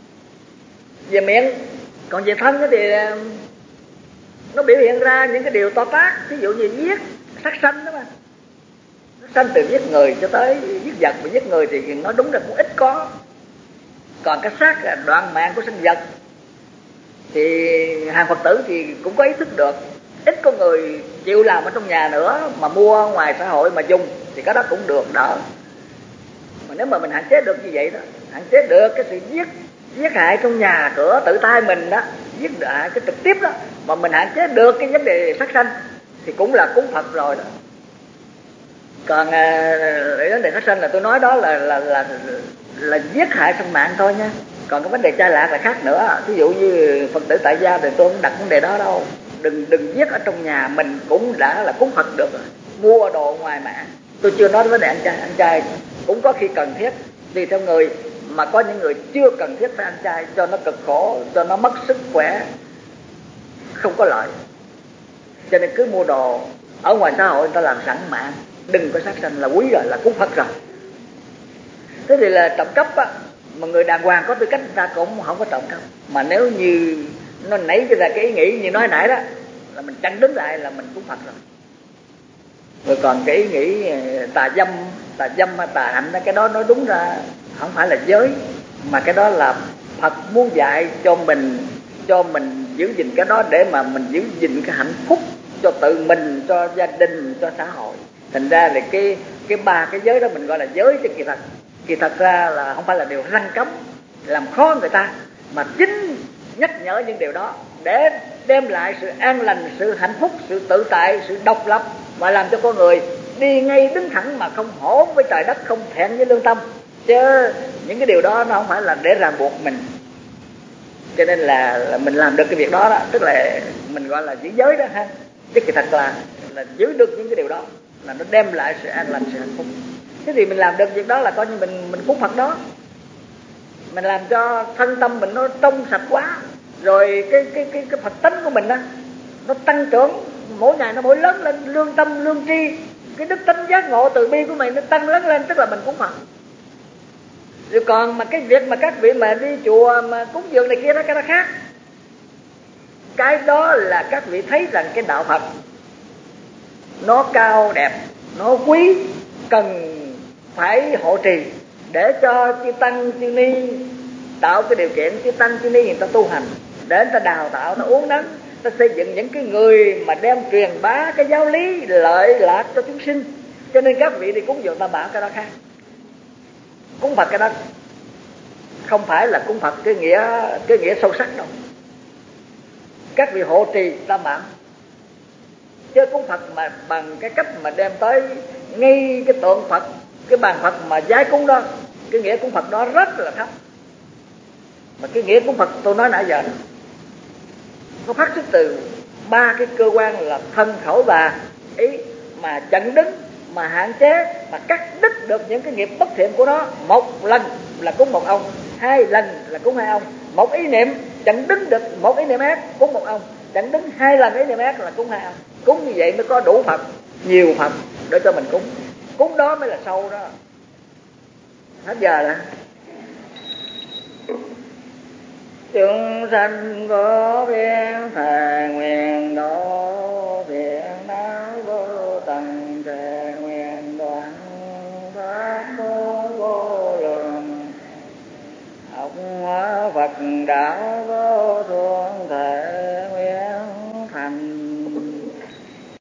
Về miệng, còn về thân thì nó biểu hiện ra những cái điều to tát, ví dụ như giết, sát sanh đó mà. Nó sanh từ giết người cho tới giết vật, mà giết người thì nói đúng là cũng ít có. Còn cái xác là đoạn mạng của sinh vật thì hàng Phật tử thì cũng có ý thức được. Ít có người chịu làm ở trong nhà nữa, mà mua ngoài xã hội mà dùng thì cái đó cũng được, đỡ. Mà nếu mà mình hạn chế được như vậy đó, hạn chế được cái sự giết hại trong nhà cửa tự tay mình đó, giết hại cái trực tiếp đó, mà mình hạn chế được cái vấn đề sát sanh thì cũng là cúng Phật rồi đó. Còn vấn đề sát sanh là tôi nói đó là giết hại sinh mạng thôi nha. Còn cái vấn đề trai lạc là khác nữa. Ví dụ như Phật tử tại gia thì tôi không đặt vấn đề đó đâu. Đừng giết ở trong nhà mình cũng đã là cúng Phật được rồi. Mua đồ ngoài mạng, tôi chưa nói đến vấn đề ăn chay cũng có khi cần thiết tùy theo người, mà có những người chưa cần thiết phải ăn chay, cho nó cực khổ, cho nó mất sức khỏe, không có lợi, cho nên cứ mua đồ ở ngoài xã hội người ta làm sẵn mạng, đừng có sát sanh là quý rồi, là cúng Phật rồi. Thế thì là trộm cắp á, mà người đàng hoàng có tư cách người ta cũng không có trộm cắp. Mà nếu như nó nảy ra cái ý nghĩ như nói nãy đó, là mình chặn đứng lại là mình cúng Phật rồi. Rồi còn cái ý nghĩ tà dâm tà hạnh đó, cái đó nói đúng ra không phải là giới, mà cái đó là Phật muốn dạy cho mình giữ gìn cái đó để mà mình giữ gìn cái hạnh phúc cho tự mình, cho gia đình, cho xã hội. Thành ra là cái ba cái giới đó mình gọi là giới, chứ kỳ thật ra là không phải là điều răn cấm làm khó người ta, mà chính nhắc nhở những điều đó để đem lại sự an lành, sự hạnh phúc, sự tự tại, sự độc lập, mà làm cho con người đi ngay đứng thẳng mà không hổ với trời đất, không thẹn với lương tâm. Chứ những cái điều đó nó không phải là để ràng buộc mình. Cho nên là mình làm được cái việc đó, tức là mình gọi là giữ giới đó ha. Chứ kỳ thật là giữ được những cái điều đó là nó đem lại sự an lành, sự hạnh phúc. Thế thì mình làm được việc đó là coi như mình cúng Phật đó. Mình làm cho thân tâm mình nó trong sạch quá, rồi cái Phật tánh của mình đó, nó tăng trưởng mỗi ngày, nó mỗi lớn lên, lương tâm lương tri, cái đức tánh giác ngộ từ bi của mình nó tăng lớn lên, tức là mình cúng Phật. Rồi còn mà cái việc mà các vị mà đi chùa mà cúng dường này kia đó, cái đó khác. Cái đó là các vị thấy rằng cái đạo Phật nó cao đẹp, nó quý, cần phải hộ trì để cho chư tăng chư ni tạo cái điều kiện chư tăng chư ni người ta tu hành, để người ta đào tạo, ta uốn nắn, ta xây dựng những cái người mà đem truyền bá cái giáo lý lợi lạc cho chúng sinh. Cho nên các vị đi cúng dường Tam Bảo, cái đó khác. Cúng Phật cái đó không phải là cúng Phật cái nghĩa sâu sắc đâu. Các vị hộ trì Tam Bảo, chứ cúng Phật mà bằng cái cách mà đem tới ngay cái tượng Phật, cái bàn Phật mà giái cúng đó, cái nghĩa cúng Phật đó rất là thấp. Mà cái nghĩa cúng Phật tôi nói nãy giờ đó, nó phát xuất từ ba cái cơ quan là thân khẩu và ý, mà chặn đứng, mà hạn chế, mà cắt đứt được những cái nghiệp bất thiện của nó. Một lần là cúng một ông, hai lần là cúng hai ông. Một ý niệm chặn đứng được một ý niệm ác, cúng một ông. Chặn đứng hai lần ý niệm ác là cúng hai ông. Cúng như vậy mới có đủ Phật, nhiều Phật để cho mình cúng. Cúng đó mới là sâu đó. Hết giờ rồi. Chúng sanh có biên thề nguyện độ, thiện não vô tận thề nguyện đoạn pháp vô lượng. Học hóa Phật đạo